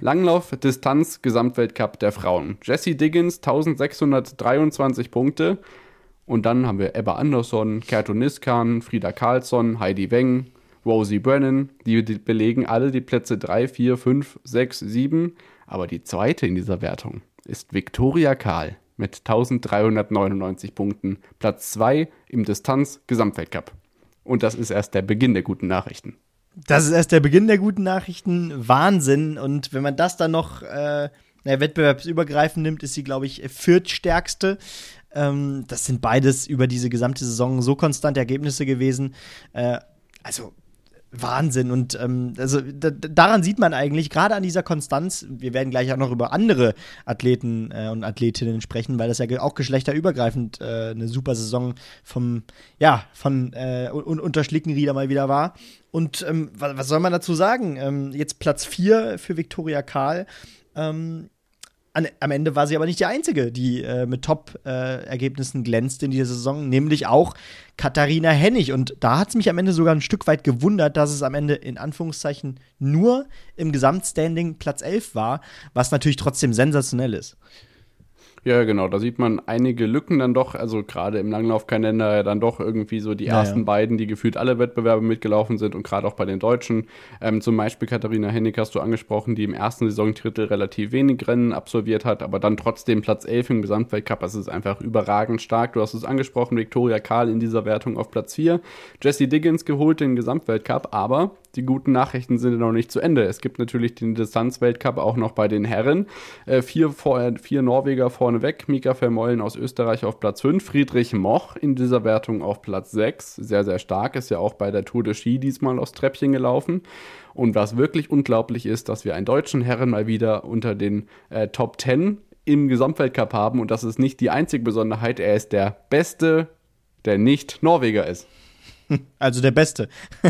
Langlauf-Distanz-Gesamtweltcup der Frauen. Jessie Diggins, eintausendsechshundertdreiundzwanzig Punkte. Und dann haben wir Ebba Andersson, Kerto Niskan, Frida Karlsson, Heidi Weng, Rosie Brennan, die, die belegen alle die Plätze drei, vier, fünf, sechs, sieben. Aber die zweite in dieser Wertung ist Viktoria Karl mit eintausenddreihundertneunundneunzig Punkten. Platz zwei im Distanz-Gesamtweltcup. Und das ist erst der Beginn der guten Nachrichten. Das ist erst der Beginn der guten Nachrichten. Wahnsinn. Und wenn man das dann noch äh, wettbewerbsübergreifend nimmt, ist sie, glaube ich, viertstärkste. Ähm, das sind beides über diese gesamte Saison so konstante Ergebnisse gewesen. Äh, also Wahnsinn. Und ähm, also da, daran sieht man eigentlich, gerade an dieser Konstanz, wir werden gleich auch noch über andere Athleten äh, und Athletinnen sprechen, weil das ja auch geschlechterübergreifend äh, eine super Saison vom, ja, von äh, un- unter Schlickenrieder mal wieder war. Und ähm, was, was soll man dazu sagen? Ähm, jetzt Platz vier für Viktoria Karl. Ähm, An, am Ende war sie aber nicht die Einzige, die äh, mit Top-Ergebnissen äh, glänzt in dieser Saison, nämlich auch Katharina Hennig. Und da hat es mich am Ende sogar ein Stück weit gewundert, dass es am Ende in Anführungszeichen nur im Gesamtstanding Platz elf war, was natürlich trotzdem sensationell ist. Ja, genau, da sieht man einige Lücken dann doch, also gerade im Langlaufkalender dann doch irgendwie so die Ja, ersten ja. beiden, die gefühlt alle Wettbewerbe mitgelaufen sind und gerade auch bei den Deutschen. Ähm, zum Beispiel Katharina Hennig hast du angesprochen, die im ersten Saisondrittel relativ wenig Rennen absolviert hat, aber dann trotzdem Platz elf im Gesamtweltcup. Das ist einfach überragend stark. Du hast es angesprochen, Viktoria Karl in dieser Wertung auf Platz vier. Jessie Diggins geholt den Gesamtweltcup, aber die guten Nachrichten sind noch nicht zu Ende. Es gibt natürlich den Distanzweltcup auch noch bei den Herren. Äh, vier, vor, vier Norweger vorneweg. Mika Vermeulen aus Österreich auf Platz fünf. Friedrich Moch in dieser Wertung auf Platz sechs. Sehr, sehr stark. Ist ja auch bei der Tour de Ski diesmal aufs Treppchen gelaufen. Und was wirklich unglaublich ist, dass wir einen deutschen Herren mal wieder unter den äh, Top zehn im Gesamtweltcup haben. Und das ist nicht die einzige Besonderheit. Er ist der Beste, der nicht Norweger ist. Also der Beste.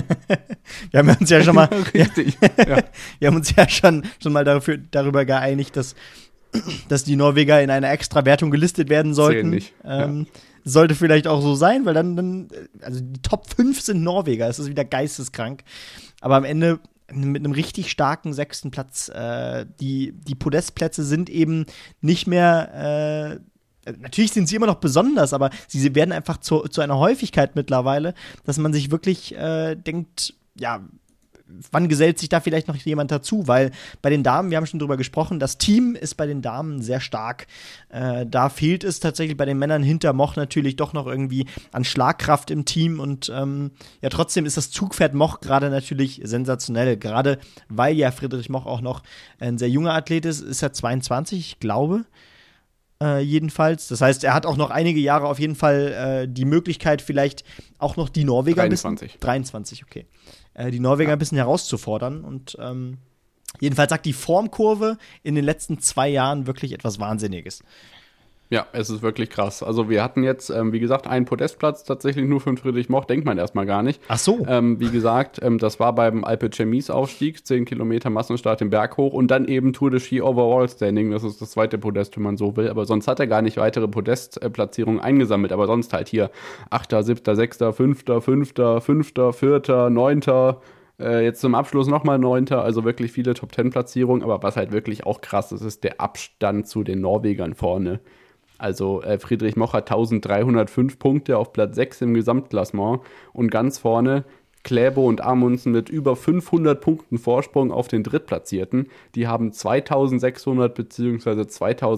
Wir haben uns ja schon mal, Richtig. Ja. wir haben uns ja schon, schon mal dafür, darüber geeinigt, dass, dass die Norweger in einer extra Wertung gelistet werden sollten. Zählen nicht. Ähm, sollte vielleicht auch so sein, weil dann, dann, also die Top fünf sind Norweger, das ist wieder geisteskrank. Aber am Ende mit einem richtig starken sechsten Platz, äh, die, die Podestplätze sind eben nicht mehr, äh, natürlich sind sie immer noch besonders, aber sie werden einfach zu, zu einer Häufigkeit mittlerweile, dass man sich wirklich äh, denkt, ja, wann gesellt sich da vielleicht noch jemand dazu? Weil bei den Damen, wir haben schon drüber gesprochen, das Team ist bei den Damen sehr stark. Äh, da fehlt es tatsächlich bei den Männern hinter Moch natürlich doch noch irgendwie an Schlagkraft im Team. Und ähm, ja, trotzdem ist das Zugpferd Moch gerade natürlich sensationell. Gerade weil ja Friedrich Moch auch noch ein sehr junger Athlet ist, ist er zweiundzwanzig, ich glaube. Äh, jedenfalls. Das heißt, er hat auch noch einige Jahre auf jeden Fall äh, die Möglichkeit, vielleicht auch noch die Norweger dreiundzwanzig. ein bisschen. dreiundzwanzig, okay. Äh, die Norweger ja. ein bisschen herauszufordern. Und ähm, jedenfalls sagt die Formkurve in den letzten zwei Jahren wirklich etwas Wahnsinniges. Ja, es ist wirklich krass. Also wir hatten jetzt, ähm, wie gesagt, einen Podestplatz tatsächlich nur für Friedrich Moch, denkt man erstmal gar nicht. Ach so. Ähm, wie gesagt, ähm, das war beim Alpe Chemise Aufstieg, zehn Kilometer Massenstart den Berg hoch und dann eben Tour de Ski Overall Standing, das ist das zweite Podest, wenn man so will. Aber sonst hat er gar nicht weitere Podestplatzierungen eingesammelt, aber sonst halt hier achter, siebter, sechster, fünfter, fünfter, fünfter, vierter, neunter Äh, jetzt zum Abschluss nochmal neunter Also wirklich viele Top-Ten-Platzierungen. Aber was halt wirklich auch krass ist, ist der Abstand zu den Norwegern vorne. Also äh, Friedrich Moch hat dreizehnhundertfünf Punkte auf Platz sechs im Gesamtklassement und ganz vorne Kläbo und Amundsen mit über fünfhundert Punkten Vorsprung auf den Drittplatzierten. Die haben zweitausendsechshundert bzw.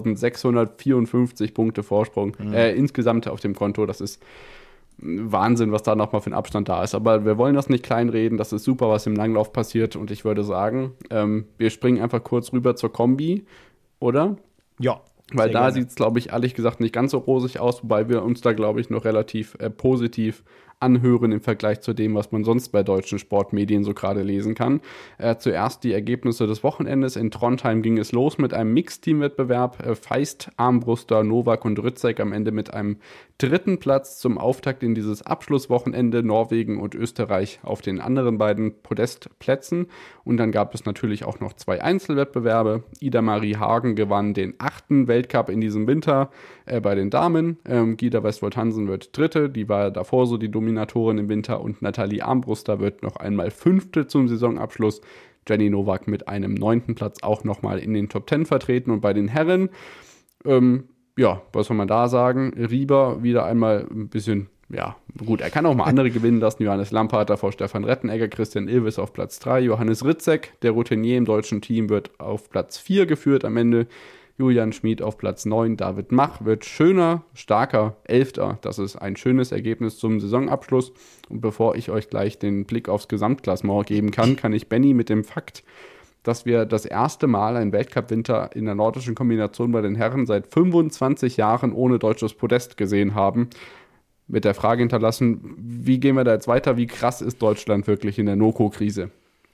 zweitausendsechshundertvierundfünfzig Punkte Vorsprung mhm. äh, insgesamt auf dem Konto. Das ist Wahnsinn, was da nochmal für ein Abstand da ist. Aber wir wollen das nicht kleinreden. Das ist super, was im Langlauf passiert. Und ich würde sagen, ähm, wir springen einfach kurz rüber zur Kombi, oder? Ja. Weil da sieht es, glaube ich, ehrlich gesagt nicht ganz so rosig aus, wobei wir uns da, glaube ich, noch relativ äh, positiv anhören im Vergleich zu dem, was man sonst bei deutschen Sportmedien so gerade lesen kann. Äh, zuerst die Ergebnisse des Wochenendes. In Trondheim ging es los mit einem Mixteam-Wettbewerb. Äh, Feist, Armbruster, Novak und Rützek am Ende mit einem dritten Platz zum Auftakt in dieses Abschlusswochenende. Norwegen und Österreich auf den anderen beiden Podestplätzen. Und dann gab es natürlich auch noch zwei Einzelwettbewerbe. Ida-Marie Hagen gewann den achten Weltcup in diesem Winter äh, bei den Damen. Ähm, Gida Westwold-Hansen wird Dritte. Die war davor so die Dominatorin im Winter. Und Nathalie Armbruster wird noch einmal Fünfte zum Saisonabschluss. Jenny Nowak mit einem neunten Platz auch nochmal in den Top Ten vertreten. Und bei den Herren, ähm, ja, was soll man da sagen? Rieber wieder einmal ein bisschen, ja, gut, er kann auch mal andere gewinnen lassen. Johannes Lamparter vor Stefan Rettenegger, Christian Ilves auf Platz drei, Johannes Rützek, der Routinier im deutschen Team, wird auf Platz vier geführt am Ende. Julian Schmid auf Platz neun, David Mach wird schöner, starker Elfter. Das ist ein schönes Ergebnis zum Saisonabschluss. Und bevor ich euch gleich den Blick aufs Gesamtklassement geben kann, kann ich Benny mit dem Fakt dass wir das erste Mal einen Weltcup-Winter in der nordischen Kombination bei den Herren seit fünfundzwanzig Jahren ohne deutsches Podest gesehen haben. Mit der Frage hinterlassen, wie gehen wir da jetzt weiter? Wie krass ist Deutschland wirklich in der NOKO-Krise?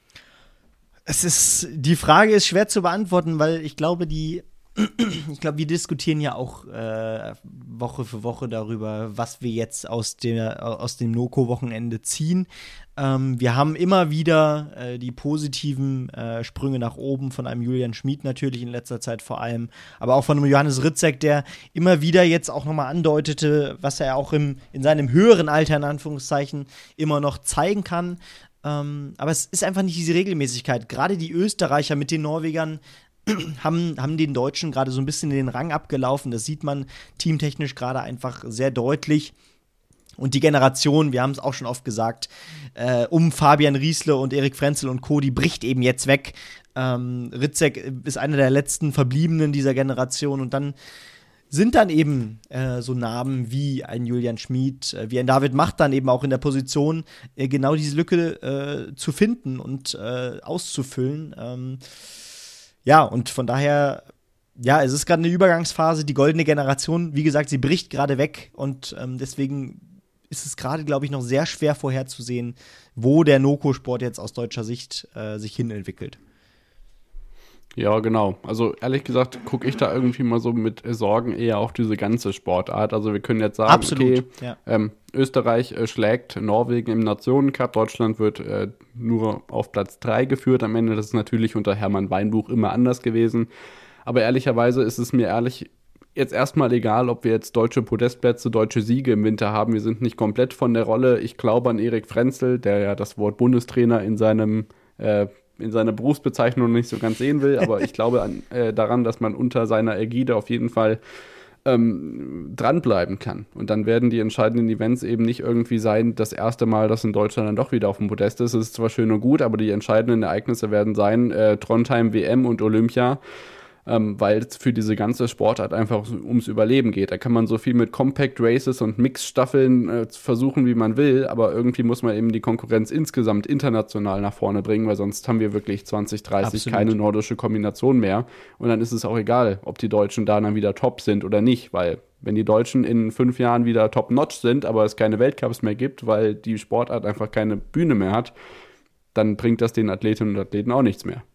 Es ist, die Frage ist schwer zu beantworten, weil ich glaube, die Ich glaube, wir diskutieren ja auch äh, Woche für Woche darüber, was wir jetzt aus, der, aus dem NOKO-Wochenende ziehen. Ähm, wir haben immer wieder äh, die positiven äh, Sprünge nach oben von einem Julian Schmid natürlich in letzter Zeit vor allem, aber auch von einem Johannes Rydzek, der immer wieder jetzt auch nochmal andeutete, was er auch im, in seinem höheren Alter in Anführungszeichen immer noch zeigen kann. Ähm, aber es ist einfach nicht diese Regelmäßigkeit. Gerade die Österreicher mit den Norwegern haben, haben den Deutschen gerade so ein bisschen den Rang abgelaufen. Das sieht man teamtechnisch gerade einfach sehr deutlich. Und die Generation, wir haben es auch schon oft gesagt, äh, um Fabian Riesle und Erik Frenzel und Co., die bricht eben jetzt weg. Ähm, Rydzek ist einer der letzten Verbliebenen dieser Generation. Und dann sind dann eben äh, so Namen wie ein Julian Schmid, äh, wie ein David Macht dann eben auch in der Position, äh, genau diese Lücke äh, zu finden und äh, auszufüllen. Ähm, Ja, und von daher, ja, es ist gerade eine Übergangsphase, die goldene Generation, wie gesagt, sie bricht gerade weg und ähm, deswegen ist es gerade, glaube ich, noch sehr schwer vorherzusehen, wo der NOKO-Sport jetzt aus deutscher Sicht äh, sich hin entwickelt. Ja, genau. Also ehrlich gesagt gucke ich da irgendwie mal so mit Sorgen eher auf diese ganze Sportart. Also wir können jetzt sagen, Absolut, okay, ja. ähm, Österreich äh, schlägt Norwegen im Nationencup, Deutschland wird äh, nur auf Platz drei geführt am Ende. Das ist natürlich unter Hermann Weinbuch immer anders gewesen. Aber ehrlicherweise ist es mir ehrlich jetzt erstmal egal, ob wir jetzt deutsche Podestplätze, deutsche Siege im Winter haben. Wir sind nicht komplett von der Rolle. Ich glaube an Erik Frenzel, der ja das Wort Bundestrainer in seinem äh, in seiner Berufsbezeichnung nicht so ganz sehen will, aber ich glaube an, äh, daran, dass man unter seiner Ägide auf jeden Fall ähm, dranbleiben kann. Und dann werden die entscheidenden Events eben nicht irgendwie sein, das erste Mal, dass in Deutschland dann doch wieder auf dem Podest ist. Es ist zwar schön und gut, aber die entscheidenden Ereignisse werden sein, äh, Trondheim, W M und Olympia, ähm, weil es für diese ganze Sportart einfach ums Überleben geht. Da kann man so viel mit Compact Races und Mixstaffeln äh, versuchen, wie man will, aber irgendwie muss man eben die Konkurrenz insgesamt international nach vorne bringen, weil sonst haben wir wirklich zwanzig dreißig Absolut. keine nordische Kombination mehr und dann ist es auch egal, ob die Deutschen da dann wieder top sind oder nicht, weil wenn die Deutschen in fünf Jahren wieder top-notch sind, aber es keine Weltcups mehr gibt, weil die Sportart einfach keine Bühne mehr hat, dann bringt das den Athletinnen und Athleten auch nichts mehr.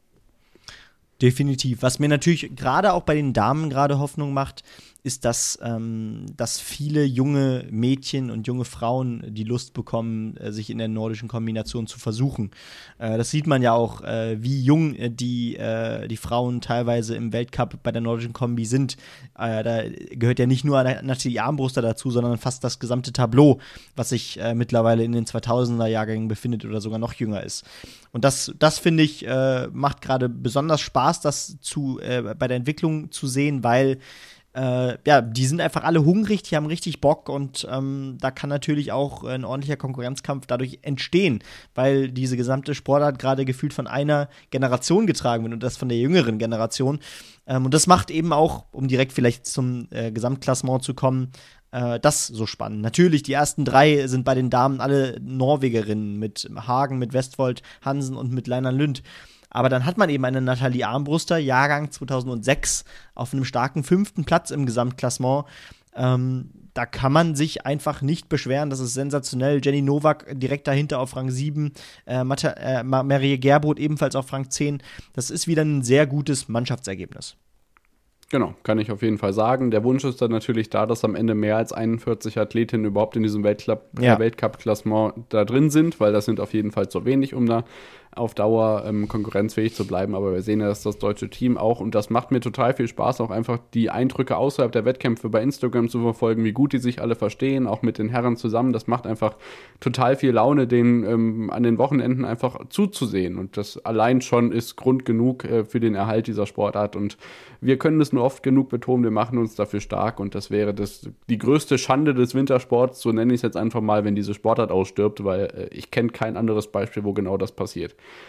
Definitiv. Was mir natürlich gerade auch bei den Damen gerade Hoffnung macht, ist, dass, ähm, dass viele junge Mädchen und junge Frauen die Lust bekommen, äh, sich in der nordischen Kombination zu versuchen. Äh, das sieht man ja auch, äh, wie jung äh, die, äh, die Frauen teilweise im Weltcup bei der nordischen Kombi sind. Äh, da gehört ja nicht nur Nathalie Armbruster dazu, sondern fast das gesamte Tableau, was sich äh, mittlerweile in den zweitausender-Jahrgängen befindet oder sogar noch jünger ist. Und das, das finde ich, äh, macht gerade besonders Spaß, das zu, äh, bei der Entwicklung zu sehen, weil Äh, ja, die sind einfach alle hungrig, die haben richtig Bock und ähm, da kann natürlich auch ein ordentlicher Konkurrenzkampf dadurch entstehen, weil diese gesamte Sportart gerade gefühlt von einer Generation getragen wird und das von der jüngeren Generation. Ähm, und das macht eben auch, um direkt vielleicht zum äh, Gesamtklassement zu kommen, äh, das so spannend. Natürlich, die ersten drei sind bei den Damen alle Norwegerinnen mit Hagen, mit Westfold, Hansen und mit Leina Lund. Aber dann hat man eben eine Nathalie Armbruster, Jahrgang zweitausendsechs, auf einem starken fünften Platz im Gesamtklassement. Ähm, da kann man sich einfach nicht beschweren. Das ist sensationell. Jenny Nowak direkt dahinter auf Rang sieben. Äh, Mata- äh, Marie Gerbrot ebenfalls auf Rang zehn. Das ist wieder ein sehr gutes Mannschaftsergebnis. Genau, kann ich auf jeden Fall sagen. Der Wunsch ist dann natürlich da, dass am Ende mehr als einundvierzig Athletinnen überhaupt in diesem Weltcup, Ja. äh, Weltcup-Klassement da drin sind, weil das sind auf jeden Fall zu wenig, um da auf Dauer ähm, konkurrenzfähig zu bleiben. Aber wir sehen ja, dass das deutsche Team auch, und das macht mir total viel Spaß, auch einfach die Eindrücke außerhalb der Wettkämpfe bei Instagram zu verfolgen, wie gut die sich alle verstehen, auch mit den Herren zusammen. Das macht einfach total viel Laune, denen ähm, an den Wochenenden einfach zuzusehen. Und das allein schon ist Grund genug äh, für den Erhalt dieser Sportart. Und wir können es nur oft genug betonen, wir machen uns dafür stark. Und das wäre das, die größte Schande des Wintersports, so nenne ich es jetzt einfach mal, wenn diese Sportart ausstirbt, weil äh, ich kenne kein anderes Beispiel, wo genau das passiert.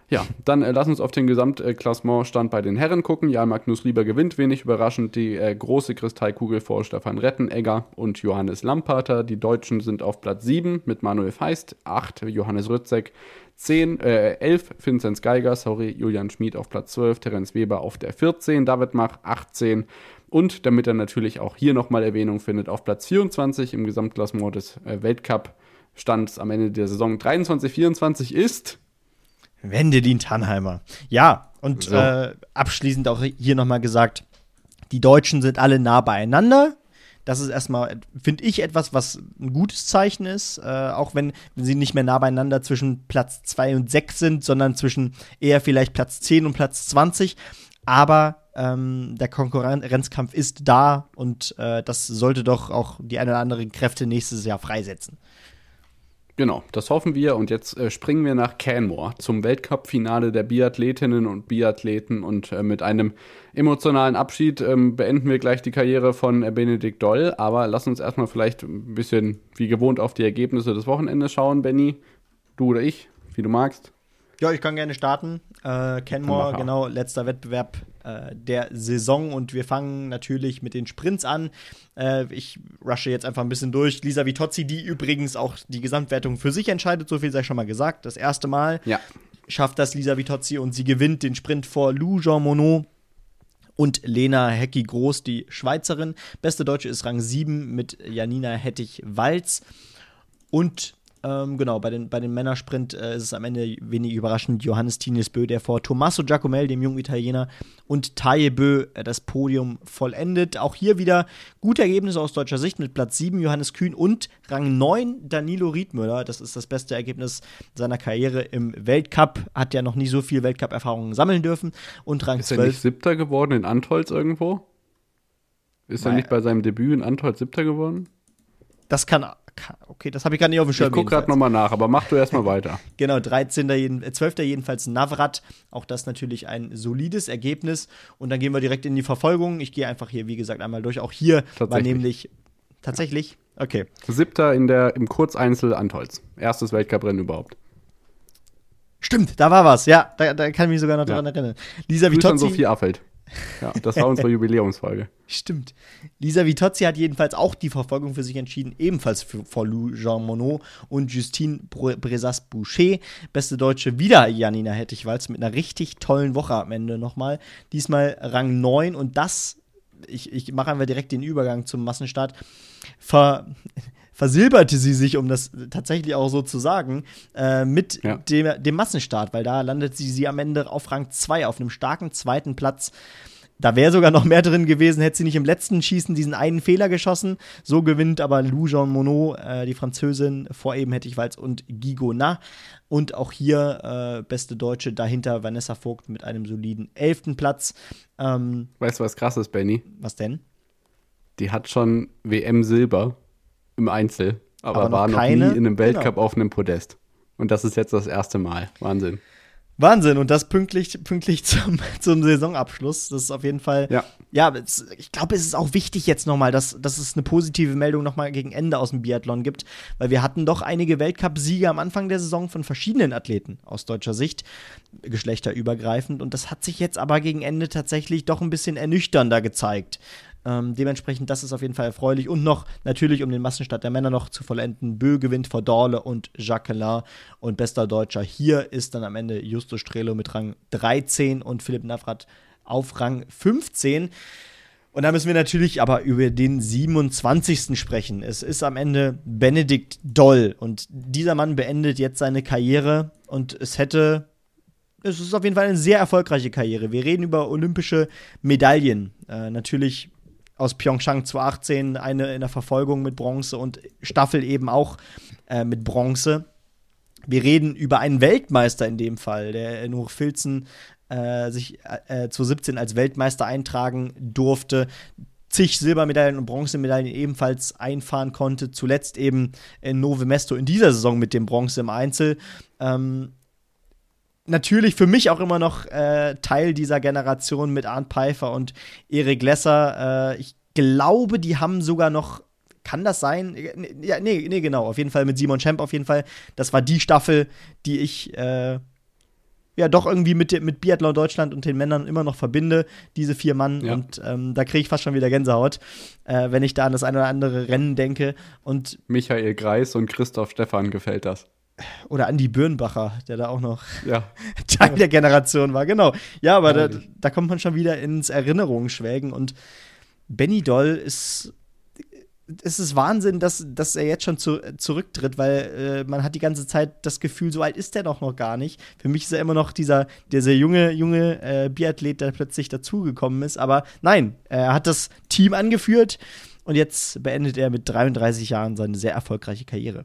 Ja, dann äh, lass uns auf den Gesamtklassementstand bei den Herren gucken. Jan Magnus Rieber gewinnt, wenig überraschend, die äh, große Kristallkugel vor Stefan Rettenegger und Johannes Lamparter. Die Deutschen sind auf Platz sieben mit Manuel Feist, acht Johannes Rützek, zehn, äh, elf Vinzenz Geiger, sorry, Julian Schmid auf Platz zwölf, Terenz Weber auf der vierzehn, David Mach achtzehn und damit er natürlich auch hier nochmal Erwähnung findet, auf Platz vierundzwanzig im Gesamtklassement des äh, Weltcup-Stands am Ende der Saison dreiundzwanzig vierundzwanzig ist Wendelin Tannheimer. Ja, und so. äh, abschließend auch hier nochmal gesagt, die Deutschen sind alle nah beieinander. Das ist erstmal, finde ich, etwas, was ein gutes Zeichen ist, äh, auch wenn, wenn sie nicht mehr nah beieinander zwischen Platz zwei und sechs sind, sondern zwischen eher vielleicht Platz zehn und Platz zwanzig. Aber ähm, der Konkurrenzkampf ist da und äh, das sollte doch auch die ein oder anderen Kräfte nächstes Jahr freisetzen. Genau, das hoffen wir. Und jetzt äh, springen wir nach Canmore zum Weltcup-Finale der Biathletinnen und Biathleten. Und äh, mit einem emotionalen Abschied ähm, beenden wir gleich die Karriere von äh, Benedikt Doll. Aber lass uns erstmal vielleicht ein bisschen wie gewohnt auf die Ergebnisse des Wochenendes schauen, Benny. Du oder ich, wie du magst. Ja, ich kann gerne starten. Äh, Canmore, genau, letzter Wettbewerb äh, der Saison und wir fangen natürlich mit den Sprints an. Äh, ich rushe jetzt einfach ein bisschen durch. Lisa Vitozzi, die übrigens auch die Gesamtwertung für sich entscheidet, so viel sei schon mal gesagt. Das erste Mal ja. schafft das Lisa Vitozzi und sie gewinnt den Sprint vor Lou Jean Monod und Lena Hecki-Groß, die Schweizerin. Beste Deutsche ist Rang sieben mit Janina Hettich-Walz und Ähm, genau, bei den, bei den Männersprint äh, ist es am Ende wenig überraschend Johannes Tinius Bö, der vor Tommaso Giacomel, dem jungen Italiener, und Taye Bö äh, das Podium vollendet. Auch hier wieder gute Ergebnisse aus deutscher Sicht mit Platz sieben Johannes Kühn und Rang neun Danilo Riedmüller. Das ist das beste Ergebnis seiner Karriere im Weltcup. Hat ja noch nie so viel Weltcup-Erfahrungen sammeln dürfen. Und Rang ist er zwölf. nicht Siebter geworden in Antholz irgendwo? Ist er Weil, nicht bei seinem Debüt in Antholz Siebter geworden? Das kann. Okay, das habe ich gerade nicht auf dem Schirm. Ich gucke gerade nochmal nach, aber mach du erstmal weiter. Genau, dreizehnter jeden, zwölfter jedenfalls Navrat. Auch das natürlich ein solides Ergebnis. Und dann gehen wir direkt in die Verfolgung. Ich gehe einfach hier, wie gesagt, einmal durch. Auch hier war nämlich tatsächlich, okay. Siebter in der, im Kurzeinzel Antholz. Erstes Weltcuprennen überhaupt. Stimmt, da war was. Ja, da, da kann ich mich sogar noch ja. daran erinnern. Lisa Grüß an Vitozzi. Sophie Affeld. Ja, das war unsere Jubiläumsfolge. Stimmt. Lisa Vitozzi hat jedenfalls auch die Verfolgung für sich entschieden, ebenfalls für, vor Lou Jean Monod und Justine Brezas-Boucher. Beste Deutsche wieder Janina Hettich-Walz mit einer richtig tollen Woche am Ende nochmal. Diesmal Rang neun und das, ich, ich mache einfach direkt den Übergang zum Massenstart, ver... versilberte sie sich, um das tatsächlich auch so zu sagen, äh, mit ja. dem, dem Massenstart, weil da landet sie, sie am Ende auf Rang zwei, auf einem starken zweiten Platz. Da wäre sogar noch mehr drin gewesen, hätte sie nicht im letzten Schießen diesen einen Fehler geschossen. So gewinnt aber Lou Jean Monod, äh, die Französin, vor eben Hettich-Walz und Guy Gonat. Und auch hier äh, beste Deutsche, dahinter Vanessa Vogt mit einem soliden elften Platz. Ähm, weißt du, was krass ist, Benny? Was denn? Die hat schon W M-Silber im Einzel, aber, aber noch war noch keine, nie in einem Weltcup genau. auf einem Podest. Und das ist jetzt das erste Mal. Wahnsinn. Wahnsinn, und das pünktlich, pünktlich zum, zum Saisonabschluss. Das ist auf jeden Fall, ja, ja es, ich glaube, es ist auch wichtig jetzt nochmal, dass, dass es eine positive Meldung nochmal gegen Ende aus dem Biathlon gibt, weil wir hatten doch einige Weltcup-Siege am Anfang der Saison von verschiedenen Athleten aus deutscher Sicht, geschlechterübergreifend, und das hat sich jetzt aber gegen Ende tatsächlich doch ein bisschen ernüchternder gezeigt. Ähm, dementsprechend, das ist auf jeden Fall erfreulich. Und noch, natürlich, um den Massenstart der Männer noch zu vollenden, Bö gewinnt vor Dorle und Jacquelin. Und bester Deutscher hier ist dann am Ende Justo Strelo mit Rang dreizehn und Philipp Navrat auf Rang fünfzehn. Und da müssen wir natürlich aber über den siebenundzwanzigsten sprechen. Es ist am Ende Benedikt Doll. Und dieser Mann beendet jetzt seine Karriere. Und es hätte... Es ist auf jeden Fall eine sehr erfolgreiche Karriere. Wir reden über olympische Medaillen. Äh, natürlich aus Pyeongchang zweitausendachtzehn eine in der Verfolgung mit Bronze und Staffel eben auch äh, mit Bronze. Wir reden über einen Weltmeister in dem Fall, der in Hochfilzen äh, sich äh, zweitausendsiebzehn als Weltmeister eintragen durfte, zig Silbermedaillen und Bronzemedaillen ebenfalls einfahren konnte, zuletzt eben in Nove Mesto in dieser Saison mit dem Bronze im Einzel. Ähm, Natürlich für mich auch immer noch äh, Teil dieser Generation mit Arndt Pfeiffer und Erik Lesser. Äh, ich glaube, die haben sogar noch, kann das sein? Ja, nee, nee, genau, auf jeden Fall mit Simon Schemp auf jeden Fall. Das war die Staffel, die ich, äh, ja doch irgendwie mit, mit Biathlon Deutschland und den Männern immer noch verbinde, diese vier Mann. Ja. Und ähm, da kriege ich fast schon wieder Gänsehaut, äh, wenn ich da an das eine oder andere Rennen denke. Und Michael Greis und Christoph Stephan gefällt das. Oder Andi Birnbacher, der da auch noch ja. Teil der Generation war, genau. Ja, aber da, da kommt man schon wieder ins Erinnerungen schwelgen. Und Benny Doll ist, es ist Wahnsinn, dass, dass er jetzt schon zu, zurücktritt, weil äh, man hat die ganze Zeit das Gefühl, so alt ist er doch noch gar nicht. Für mich ist er immer noch dieser, dieser junge, junge äh, Biathlet, der plötzlich dazugekommen ist. Aber nein, er hat das Team angeführt und jetzt beendet er mit dreiunddreißig Jahren seine sehr erfolgreiche Karriere.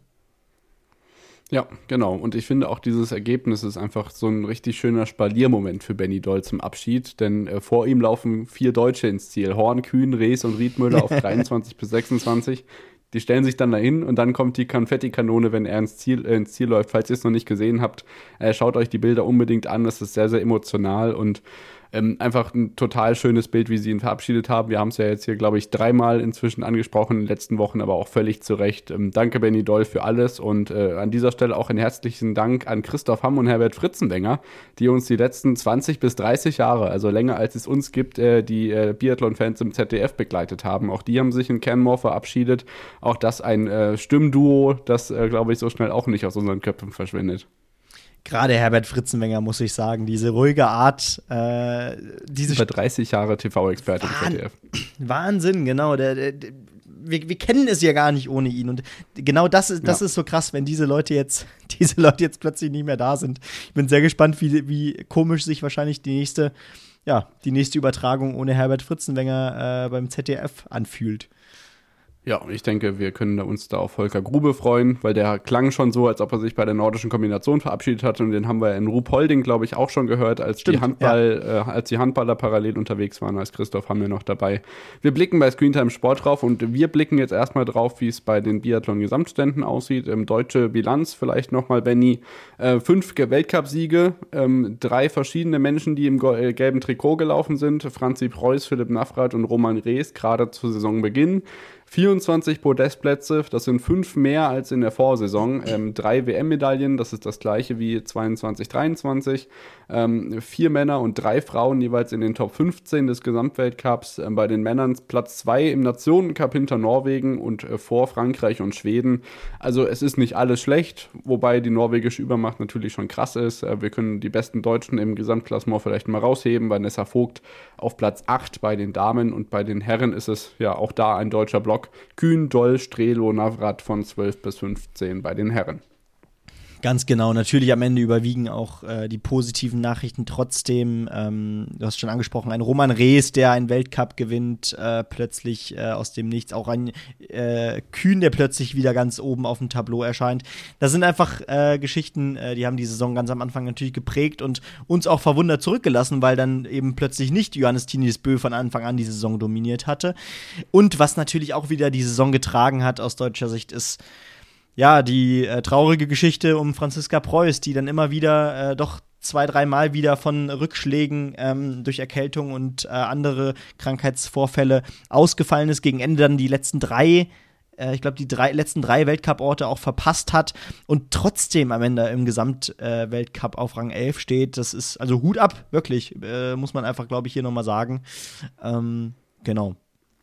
Ja, genau. Und ich finde auch dieses Ergebnis ist einfach so ein richtig schöner Spaliermoment für Benny Doll zum Abschied, denn äh, vor ihm laufen vier Deutsche ins Ziel. Horn, Kühn, Rees und Riedmüller auf dreiundzwanzig bis sechsundzwanzig. Die stellen sich dann dahin und dann kommt die Konfettikanone, wenn er ins Ziel, äh, ins Ziel läuft. Falls ihr es noch nicht gesehen habt, äh, schaut euch die Bilder unbedingt an. Das ist sehr, sehr emotional und Ähm, einfach ein total schönes Bild, wie sie ihn verabschiedet haben. Wir haben es ja jetzt hier, glaube ich, dreimal inzwischen angesprochen, in den letzten Wochen, aber auch völlig zu Recht. Ähm, danke, Benny Doll, für alles und äh, an dieser Stelle auch einen herzlichen Dank an Christoph Hamm und Herbert Fritzenwenger, die uns die letzten zwanzig bis dreißig Jahre, also länger als es uns gibt, äh, die äh, Biathlon-Fans im Z D F begleitet haben. Auch die haben sich in Canmore verabschiedet. Auch das ein äh, Stimmduo, das, äh, glaube ich, so schnell auch nicht aus unseren Köpfen verschwindet. Gerade Herbert Fritzenwenger, muss ich sagen, diese ruhige Art, äh, diese über dreißig Jahre T V-Experte im Z D F. Wahnsinn, genau. Der, der, der, wir, wir kennen es ja gar nicht ohne ihn. Und genau das ist, das ja. ist so krass, wenn diese Leute jetzt, diese Leute jetzt plötzlich nicht mehr da sind. Ich bin sehr gespannt, wie, wie komisch sich wahrscheinlich die nächste, ja, die nächste Übertragung ohne Herbert Fritzenwenger äh, beim Z D F anfühlt. Ja, ich denke, wir können uns da auf Volker Grube freuen, weil der klang schon so, als ob er sich bei der nordischen Kombination verabschiedet hat und den haben wir in Ruhpolding, glaube ich, auch schon gehört, als Stimmt, die Handball, ja. äh, als die Handballer parallel unterwegs waren, als Christoph haben wir noch dabei. Wir blicken bei Screentime Sport drauf und wir blicken jetzt erstmal drauf, wie es bei den Biathlon-Gesamtständen aussieht. Ähm, deutsche Bilanz vielleicht nochmal, Benny. Äh, fünf Weltcupsiege, ähm, drei verschiedene Menschen, die im go- äh, gelben Trikot gelaufen sind. Franzi Preuß, Philipp Navrat und Roman Rees, gerade zu Saisonbeginn. vierundzwanzig Podestplätze, das sind fünf mehr als in der Vorsaison. Ähm, drei W M-Medaillen, das ist das gleiche wie zweiundzwanzig dreiundzwanzig. Ähm, vier Männer und drei Frauen jeweils in den Top fünfzehn des Gesamtweltcups. Ähm, bei den Männern Platz zwei im Nationencup hinter Norwegen und äh, vor Frankreich und Schweden. Also es ist nicht alles schlecht, wobei die norwegische Übermacht natürlich schon krass ist. Äh, wir können die besten Deutschen im Gesamtklassement vielleicht mal rausheben. Vanessa Vogt auf Platz acht bei den Damen und bei den Herren ist es ja auch da ein deutscher Block. Kühn, Doll, Strelo, Navrat von zwölf bis fünfzehn bei den Herren. Ganz genau, natürlich am Ende überwiegen auch äh, die positiven Nachrichten trotzdem. Ähm, du hast schon angesprochen, ein Roman Rees, der einen Weltcup gewinnt, äh, plötzlich äh, aus dem Nichts. Auch ein äh, Kühn, der plötzlich wieder ganz oben auf dem Tableau erscheint. Das sind einfach äh, Geschichten, äh, die haben die Saison ganz am Anfang natürlich geprägt und uns auch verwundert zurückgelassen, weil dann eben plötzlich nicht Johannes Tinius Bö von Anfang an die Saison dominiert hatte. Und was natürlich auch wieder die Saison getragen hat aus deutscher Sicht ist, ja, die äh, traurige Geschichte um Franziska Preuß, die dann immer wieder äh, doch zwei, dreimal wieder von Rückschlägen ähm, durch Erkältung und äh, andere Krankheitsvorfälle ausgefallen ist, gegen Ende dann die letzten drei, äh, ich glaube, die drei, letzten drei Weltcup-Orte auch verpasst hat und trotzdem am Ende im Gesamtweltcup äh, auf Rang elf steht. Das ist, also Hut ab, wirklich, äh, muss man einfach, glaube ich, hier nochmal sagen. Ähm, genau.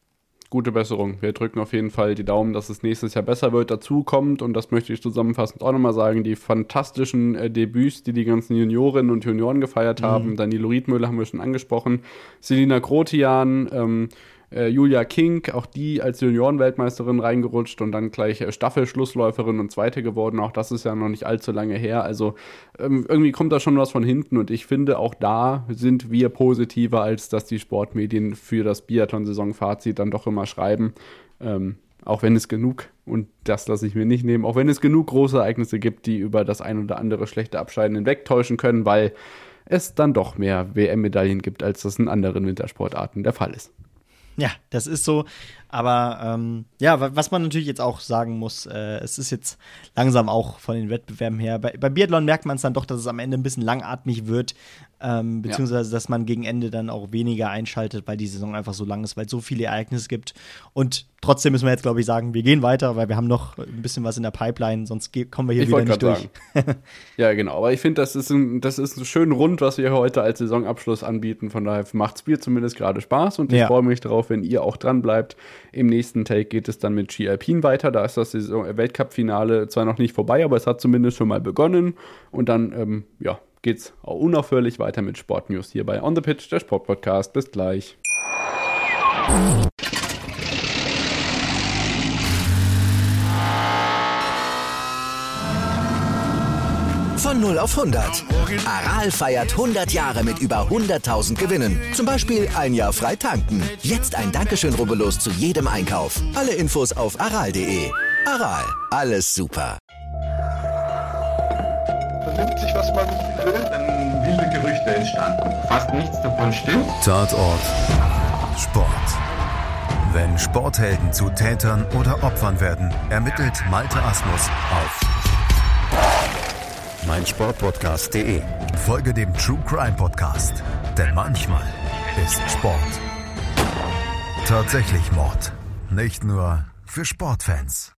Gute Besserung. Wir drücken auf jeden Fall die Daumen, dass es nächstes Jahr besser wird. Dazu kommt, und das möchte ich zusammenfassend auch nochmal sagen, die fantastischen äh, Debüts, die die ganzen Juniorinnen und Junioren gefeiert mhm. haben. Danilo Riedmüller haben wir schon angesprochen. Selina Grotian, ähm, äh, Julia King, auch die als Juniorenweltmeisterin reingerutscht und dann gleich äh, Staffelschlussläuferin und Zweite geworden. Auch das ist ja noch nicht allzu lange her. Also ähm, irgendwie kommt da schon was von hinten und ich finde, auch da sind wir positiver, als dass die Sportmedien für das Biathlon-Saisonfazit dann doch immer schreiben. Ähm, auch wenn es genug, und das lasse ich mir nicht nehmen, auch wenn es genug große Ereignisse gibt, die über das ein oder andere schlechte Abscheiden hinwegtäuschen können, weil es dann doch mehr W M-Medaillen gibt, als das in anderen Wintersportarten der Fall ist. Ja, das ist so. Aber ähm, ja, was man natürlich jetzt auch sagen muss, äh, es ist jetzt langsam auch von den Wettbewerben her. Bei, bei Biathlon merkt man es dann doch, dass es am Ende ein bisschen langatmig wird, ähm, beziehungsweise ja. dass man gegen Ende dann auch weniger einschaltet, weil die Saison einfach so lang ist, weil es so viele Ereignisse gibt. Und trotzdem müssen wir jetzt, glaube ich, sagen, wir gehen weiter, weil wir haben noch ein bisschen was in der Pipeline, sonst ge- kommen wir hier ich wieder nicht durch. Ja, genau. Aber ich finde, das ist ein, das ist ein schön rund, was wir heute als Saisonabschluss anbieten. Von daher macht es mir zumindest gerade Spaß und ich ja. freue mich darauf, wenn ihr auch dran bleibt. Im nächsten Take geht es dann mit Ski Alpin weiter. Da ist das Weltcup-Finale zwar noch nicht vorbei, aber es hat zumindest schon mal begonnen. Und dann, ähm, ja, geht's auch unaufhörlich weiter mit Sportnews hier bei On the Pitch, der Sportpodcast. Bis gleich. Von null auf hundert. Aral feiert hundert Jahre mit über hunderttausend Gewinnen. Zum Beispiel ein Jahr frei tanken. Jetzt ein Dankeschön, rubbellos zu jedem Einkauf. Alle Infos auf aral punkt de. Aral, alles super. Vernimmt sich, was man will, dann wilde Gerüchte entstanden. Fast nichts davon stimmt. Tatort Sport. Wenn Sporthelden zu Tätern oder Opfern werden, ermittelt Malte Asmus auf meinsportpodcast punkt de. Folge dem True Crime Podcast, denn manchmal ist Sport tatsächlich Mord. Nicht nur für Sportfans.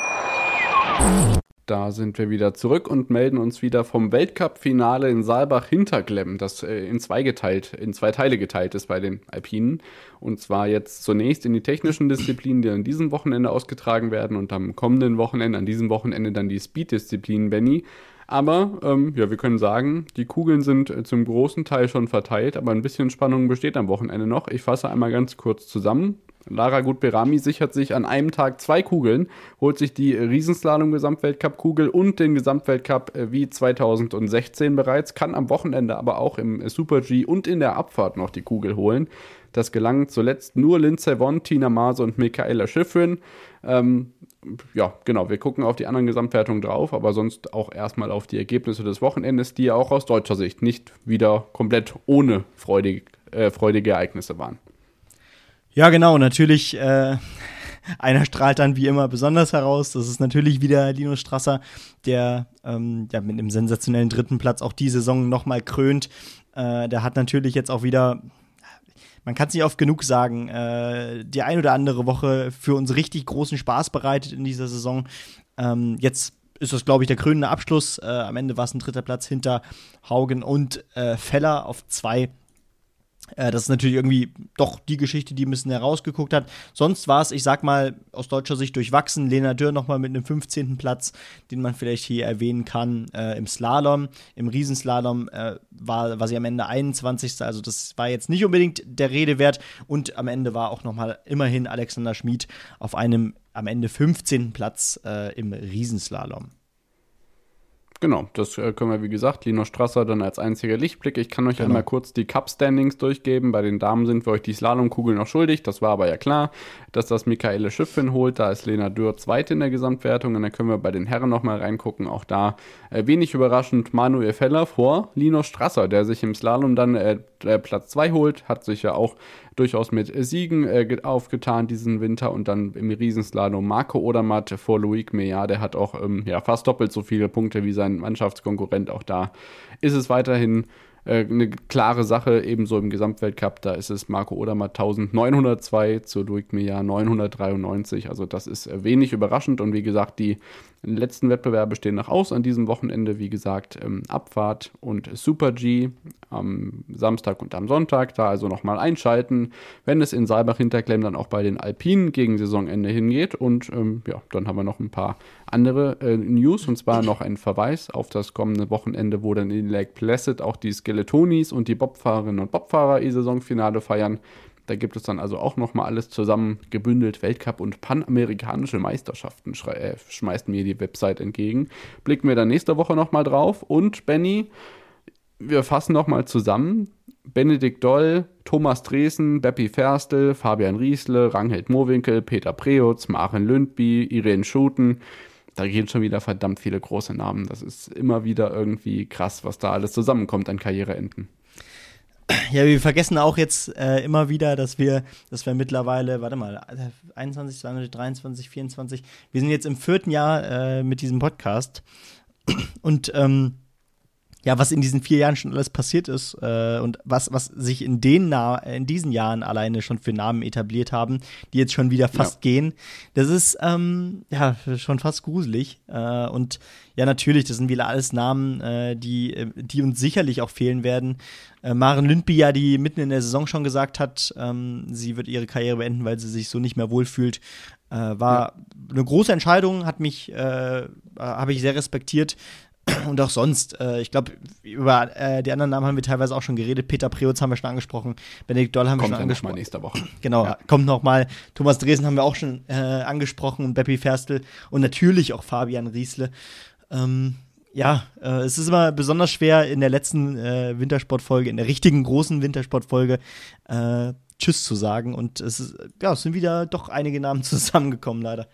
Da sind wir wieder zurück und melden uns wieder vom Weltcup-Finale in Saalbach-Hinterklemm, das äh, in zwei geteilt, in zwei Teile geteilt ist bei den Alpinen. Und zwar jetzt zunächst in die technischen Disziplinen, die an diesem Wochenende ausgetragen werden und am kommenden Wochenende, an diesem Wochenende dann die Speed-Disziplinen, Benny. Aber, ähm, ja, wir können sagen, die Kugeln sind äh, zum großen Teil schon verteilt, aber ein bisschen Spannung besteht am Wochenende noch. Ich fasse einmal ganz kurz zusammen. Lara Gut-Berami sichert sich an einem Tag zwei Kugeln, holt sich die Riesenslalom-Gesamtweltcup-Kugel und den Gesamtweltcup äh, wie zweitausendsechzehn bereits, kann am Wochenende aber auch im Super-G und in der Abfahrt noch die Kugel holen. Das gelang zuletzt nur Lindsey Vonn, Tina Maase und Michaela Shiffrin. Ähm, ja, genau, wir gucken auf die anderen Gesamtwertungen drauf, aber sonst auch erstmal auf die Ergebnisse des Wochenendes, die ja auch aus deutscher Sicht nicht wieder komplett ohne freudig, äh, freudige Ereignisse waren. Ja, genau, natürlich, äh, einer strahlt dann wie immer besonders heraus. Das ist natürlich wieder Linus Strasser, der ähm, ja, mit einem sensationellen dritten Platz auch die Saison nochmal krönt. Äh, der hat natürlich jetzt auch wieder, man kann es nicht oft genug sagen, äh, die ein oder andere Woche für uns richtig großen Spaß bereitet in dieser Saison. Ähm, jetzt ist das, glaube ich, der krönende Abschluss. Äh, am Ende war es ein dritter Platz hinter Haugen und äh, Feller auf zwei. Äh, das ist natürlich irgendwie doch die Geschichte, die ein bisschen herausgeguckt hat. Sonst war es, ich sag mal, aus deutscher Sicht durchwachsen. Lena Dürr nochmal mit einem fünfzehnten Platz, den man vielleicht hier erwähnen kann. Äh, Im Slalom, im Riesenslalom äh, war, war sie am Ende einundzwanzigste Also das war jetzt nicht unbedingt der Rede wert. Und am Ende war auch nochmal immerhin Alexander Schmid auf einem am Ende fünfzehnten Platz äh, im Riesenslalom. Genau, das äh, können wir, wie gesagt, Linus Strasser dann als einziger Lichtblick. Ich kann euch genau. einmal kurz die Cup-Standings durchgeben. Bei den Damen sind wir euch die Slalomkugel noch schuldig. Das war aber ja klar, dass das Michaela Shiffrin holt. Da ist Lena Dürr Zweite in der Gesamtwertung. Und dann können wir bei den Herren nochmal reingucken. Auch da äh, wenig überraschend Manuel Feller vor Linus Strasser, der sich im Slalom dann äh, Platz zwei holt. Hat sich ja auch durchaus mit Siegen äh, aufgetan diesen Winter und dann im Riesenslalom Marco Odermatt vor Loic Meillard, der hat auch ähm, ja, fast doppelt so viele Punkte wie sein Mannschaftskonkurrent. Auch da ist es weiterhin äh, eine klare Sache, ebenso im Gesamtweltcup, da ist es Marco Odermatt eintausendneunhundertzwei zu Loic Meillard neunhundertdreiundneunzig, also das ist äh, wenig überraschend und wie gesagt, die letzten Wettbewerbe stehen noch aus an diesem Wochenende, wie gesagt, ähm, Abfahrt und Super-G am Samstag und am Sonntag, da also nochmal einschalten, wenn es in Saalbach-Hinterklemm dann auch bei den Alpinen gegen Saisonende hingeht und ähm, ja, dann haben wir noch ein paar andere äh, News und zwar noch ein Verweis auf das kommende Wochenende, wo dann in Lake Placid auch die Skeletonis und die Bobfahrerinnen und Bobfahrer ihr Saisonfinale feiern. Da gibt es dann also auch nochmal alles zusammen gebündelt, Weltcup und panamerikanische Meisterschaften, schrei- äh, schmeißt mir die Website entgegen. Blicken wir dann nächste Woche nochmal drauf. Und Benny, wir fassen nochmal zusammen. Benedikt Doll, Thomas Dresen, Beppi Ferstel, Fabian Riesle, Ranghild Mohrwinkel, Peter Preutz, Maren Lündby, Irene Schuten. Da gehen schon wieder verdammt viele große Namen. Das ist immer wieder irgendwie krass, was da alles zusammenkommt an Karriereenden. Ja, wir vergessen auch jetzt äh, immer wieder, dass wir, dass wir mittlerweile, warte mal, einundzwanzig, zweiundzwanzig, dreiundzwanzig, vierundzwanzig, wir sind jetzt im vierten Jahr äh, mit diesem Podcast und ähm, ja, was in diesen vier Jahren schon alles passiert ist äh, und was, was sich in den Na- in diesen Jahren alleine schon für Namen etabliert haben, die jetzt schon wieder fast ja. gehen, das ist ähm, ja schon fast gruselig. Äh, und ja, natürlich, das sind wieder alles Namen, äh, die, die uns sicherlich auch fehlen werden. Äh, Maren Lündby, ja, die mitten in der Saison schon gesagt hat, ähm, sie wird ihre Karriere beenden, weil sie sich so nicht mehr wohlfühlt. Äh, war ja. eine große Entscheidung, hat mich, äh, habe ich sehr respektiert. Und auch sonst, äh, ich glaube, über äh, die anderen Namen haben wir teilweise auch schon geredet. Peter Preutz haben wir schon angesprochen. Benedikt Doll haben kommt wir schon ja angesprochen. Kommt nächste Woche. Genau, ja. kommt noch mal. Thomas Dresen haben wir auch schon äh, angesprochen und Beppi Ferstl und natürlich auch Fabian Riesle. Ähm, ja, äh, es ist immer besonders schwer in der letzten äh, Wintersportfolge, in der richtigen großen Wintersportfolge, äh, Tschüss zu sagen. Und es ist, ja, es sind wieder doch einige Namen zusammengekommen, leider.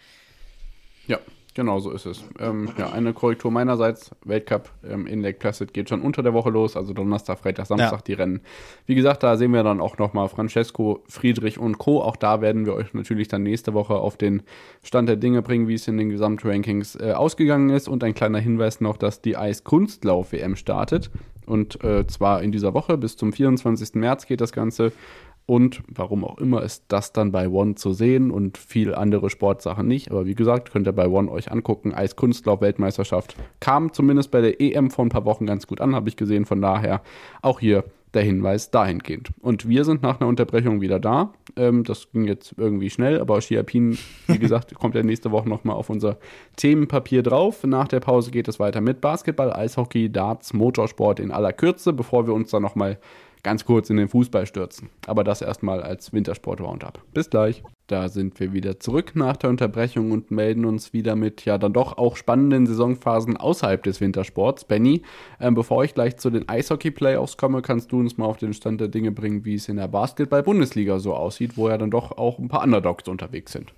Ja. Genau, so ist es. Ähm, ja, eine Korrektur meinerseits. Weltcup ähm, in Lake Placid geht schon unter der Woche los, also Donnerstag, Freitag, Samstag ja. die Rennen. Wie gesagt, da sehen wir dann auch nochmal Francesco, Friedrich und Co. Auch da werden wir euch natürlich dann nächste Woche auf den Stand der Dinge bringen, wie es in den Gesamtrankings äh, ausgegangen ist. Und ein kleiner Hinweis noch, dass die Eiskunstlauf-W M startet. Und äh, zwar in dieser Woche bis zum vierundzwanzigsten März geht das Ganze. Und warum auch immer ist das dann bei One zu sehen und viel andere Sportsachen nicht. Aber wie gesagt, könnt ihr bei One euch angucken. Eiskunstlauf-Weltmeisterschaft kam zumindest bei der E M vor ein paar Wochen ganz gut an, habe ich gesehen. Von daher auch hier der Hinweis dahingehend. Und wir sind nach einer Unterbrechung wieder da. Ähm, das ging jetzt irgendwie schnell, aber Ski Alpin, wie gesagt, kommt ja nächste Woche nochmal auf unser Themenpapier drauf. Nach der Pause geht es weiter mit Basketball, Eishockey, Darts, Motorsport in aller Kürze, bevor wir uns dann nochmal ganz kurz in den Fußball stürzen. Aber das erstmal als Wintersport-Roundup. Bis gleich. Da sind wir wieder zurück nach der Unterbrechung und melden uns wieder mit ja dann doch auch spannenden Saisonphasen außerhalb des Wintersports. Benny, äh, bevor ich gleich zu den Eishockey-Playoffs komme, kannst du uns mal auf den Stand der Dinge bringen, wie es in der Basketball-Bundesliga so aussieht, wo ja dann doch auch ein paar Underdogs unterwegs sind.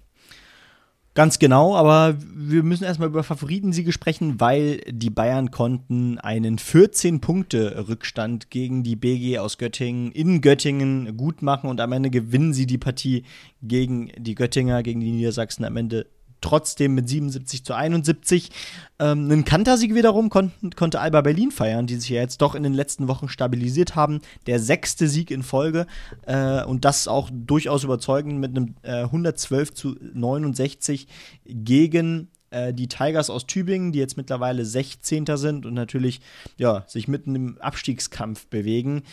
Ganz genau, aber wir müssen erstmal über Favoritensiege sprechen, weil die Bayern konnten einen vierzehn-Punkte-Rückstand gegen die B G aus Göttingen in Göttingen gut machen und am Ende gewinnen sie die Partie gegen die Göttinger, gegen die Niedersachsen am Ende trotzdem mit siebenundsiebzig zu einundsiebzig. Ähm, einen Kantersieg wiederum konnten, konnte Alba Berlin feiern, die sich ja jetzt doch in den letzten Wochen stabilisiert haben. Der sechste Sieg in Folge äh, und das auch durchaus überzeugend mit einem äh, hundertzwölf zu neunundsechzig gegen äh, die Tigers aus Tübingen, die jetzt mittlerweile sechzehnter sind und natürlich ja, sich mitten im Abstiegskampf bewegen.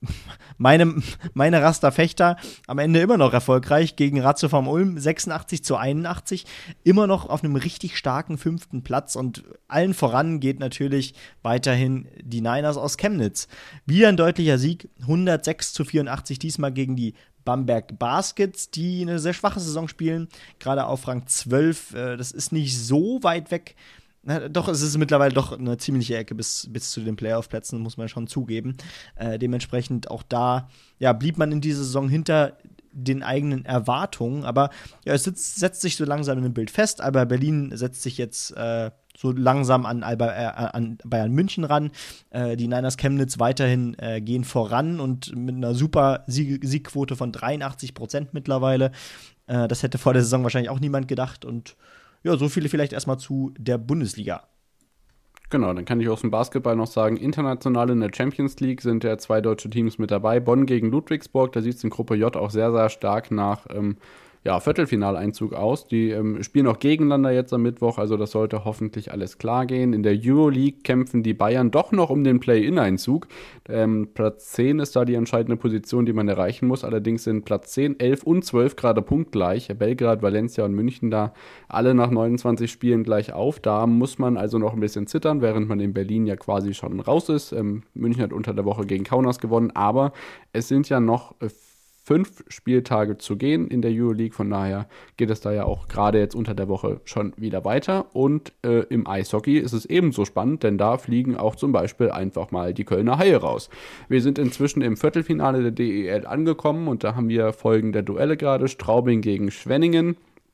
Meine, meine Rasterfechter am Ende immer noch erfolgreich gegen Ratio vom Ulm, sechsundachtzig zu einundachtzig, immer noch auf einem richtig starken fünften Platz und allen voran geht natürlich weiterhin die Niners aus Chemnitz. Wieder ein deutlicher Sieg, hundertsechs zu vierundachtzig, diesmal gegen die Bamberg Baskets, die eine sehr schwache Saison spielen, gerade auf Rang zwölf, das ist nicht so weit weg. Na, doch, es ist mittlerweile doch eine ziemliche Ecke bis, bis zu den Playoff-Plätzen, muss man schon zugeben. Äh, dementsprechend auch da ja, blieb man in dieser Saison hinter den eigenen Erwartungen, aber ja, es sitzt, setzt sich so langsam in dem Bild fest. Alba Berlin setzt sich jetzt äh, so langsam an, Alba, äh, an Bayern München ran. Äh, die Niners Chemnitz weiterhin äh, gehen voran und mit einer super Sieg- Siegquote von dreiundachtzig Prozent mittlerweile. Äh, das hätte vor der Saison wahrscheinlich auch niemand gedacht und ja, so viele vielleicht erstmal zu der Bundesliga. Genau, dann kann ich aus dem Basketball noch sagen, international in der Champions League sind ja zwei deutsche Teams mit dabei. Bonn gegen Ludwigsburg, da sieht es in Gruppe J auch sehr, sehr stark nach ähm, ja, Viertelfinaleinzug aus. Die ähm, spielen auch gegeneinander jetzt am Mittwoch, also das sollte hoffentlich alles klar gehen. In der Euroleague kämpfen die Bayern doch noch um den Play-In-Einzug. Ähm, Platz zehn ist da die entscheidende Position, die man erreichen muss. Allerdings sind Platz zehn, elf und zwölf gerade punktgleich. Belgrad, Valencia und München da alle nach neunundzwanzig Spielen gleich auf. Da muss man also noch ein bisschen zittern, während man in Berlin ja quasi schon raus ist. Ähm, München hat unter der Woche gegen Kaunas gewonnen, aber es sind ja noch äh, fünf Spieltage zu gehen in der Euroleague, von daher geht es da ja auch gerade jetzt unter der Woche schon wieder weiter und äh, im Eishockey ist es ebenso spannend, denn da fliegen auch zum Beispiel einfach mal die Kölner Haie raus. Wir sind inzwischen im Viertelfinale der D E L angekommen und da haben wir folgende Duelle gerade, Straubing gegen Schwenningen.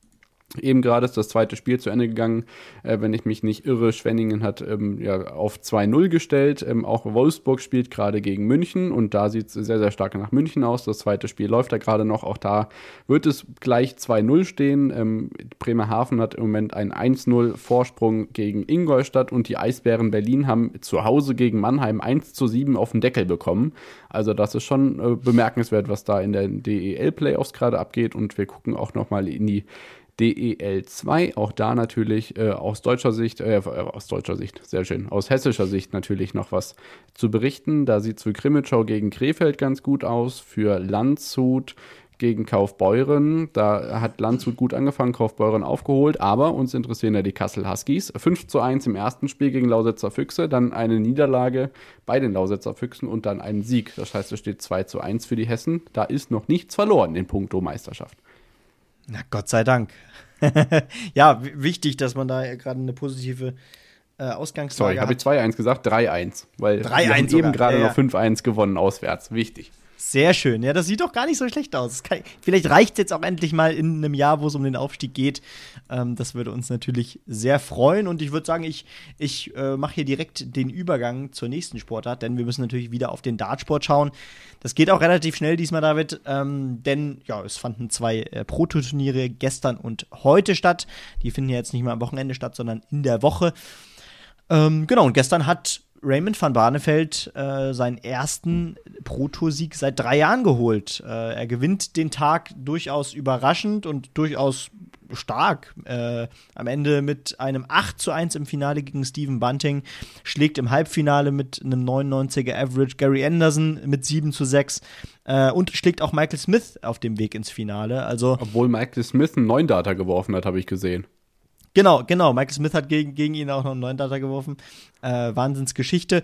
Eben gerade ist das zweite Spiel zu Ende gegangen, äh, wenn ich mich nicht irre. Schwenningen hat ähm, ja, auf zwei null gestellt. Ähm, auch Wolfsburg spielt gerade gegen München und da sieht es sehr, sehr stark nach München aus. Das zweite Spiel läuft da gerade noch. Auch da wird es gleich zwei null stehen. Ähm, Bremerhaven hat im Moment einen eins null Vorsprung gegen Ingolstadt und die Eisbären Berlin haben zu Hause gegen Mannheim eins zu sieben auf den Deckel bekommen. Also das ist schon äh, bemerkenswert, was da in den D E L-Playoffs gerade abgeht und wir gucken auch nochmal in die D E L zwei, auch da natürlich äh, aus deutscher Sicht, äh, aus deutscher Sicht, sehr schön, aus hessischer Sicht natürlich noch was zu berichten. Da sieht es für Crimmitschau gegen Krefeld ganz gut aus, für Landshut gegen Kaufbeuren, da hat Landshut gut angefangen, Kaufbeuren aufgeholt, aber uns interessieren ja die Kassel Huskies. fünf zu eins im ersten Spiel gegen Lausitzer Füchse, dann eine Niederlage bei den Lausitzer Füchsen und dann einen Sieg. Das heißt, es steht zwei zu eins für die Hessen. Da ist noch nichts verloren in puncto Meisterschaft. Na, Gott sei Dank. Ja, w- wichtig, dass man da gerade eine positive äh, Ausgangslage Sorry, habe ich zwei eins gesagt? drei eins. Weil drei eins wir haben sogar. eben gerade Ja, ja. noch fünf eins gewonnen auswärts. Wichtig. Sehr schön. Ja, das sieht doch gar nicht so schlecht aus. Kann, vielleicht reicht es jetzt auch endlich mal in einem Jahr, wo es um den Aufstieg geht. Ähm, das würde uns natürlich sehr freuen. Und ich würde sagen, ich, ich äh, mache hier direkt den Übergang zur nächsten Sportart, denn wir müssen natürlich wieder auf den Dartsport schauen. Das geht auch relativ schnell diesmal, David, ähm, denn ja, es fanden zwei äh, Prototurniere gestern und heute statt. Die finden ja jetzt nicht mal am Wochenende statt, sondern in der Woche. Ähm, genau, und gestern hat Raymond van Barneveld äh, seinen ersten Pro-Tour-Sieg seit drei Jahren geholt. Äh, er gewinnt den Tag durchaus überraschend und durchaus stark. Äh, am Ende mit einem acht zu eins im Finale gegen Stephen Bunting, schlägt im Halbfinale mit einem neunundneunziger Average Gary Anderson mit sieben zu sechs äh, und schlägt auch Michael Smith auf dem Weg ins Finale. Also Obwohl Michael Smith einen neun Data geworfen hat, habe ich gesehen. Genau, genau. Michael Smith hat gegen, gegen ihn auch noch einen neuen Data geworfen. Äh, Wahnsinnsgeschichte.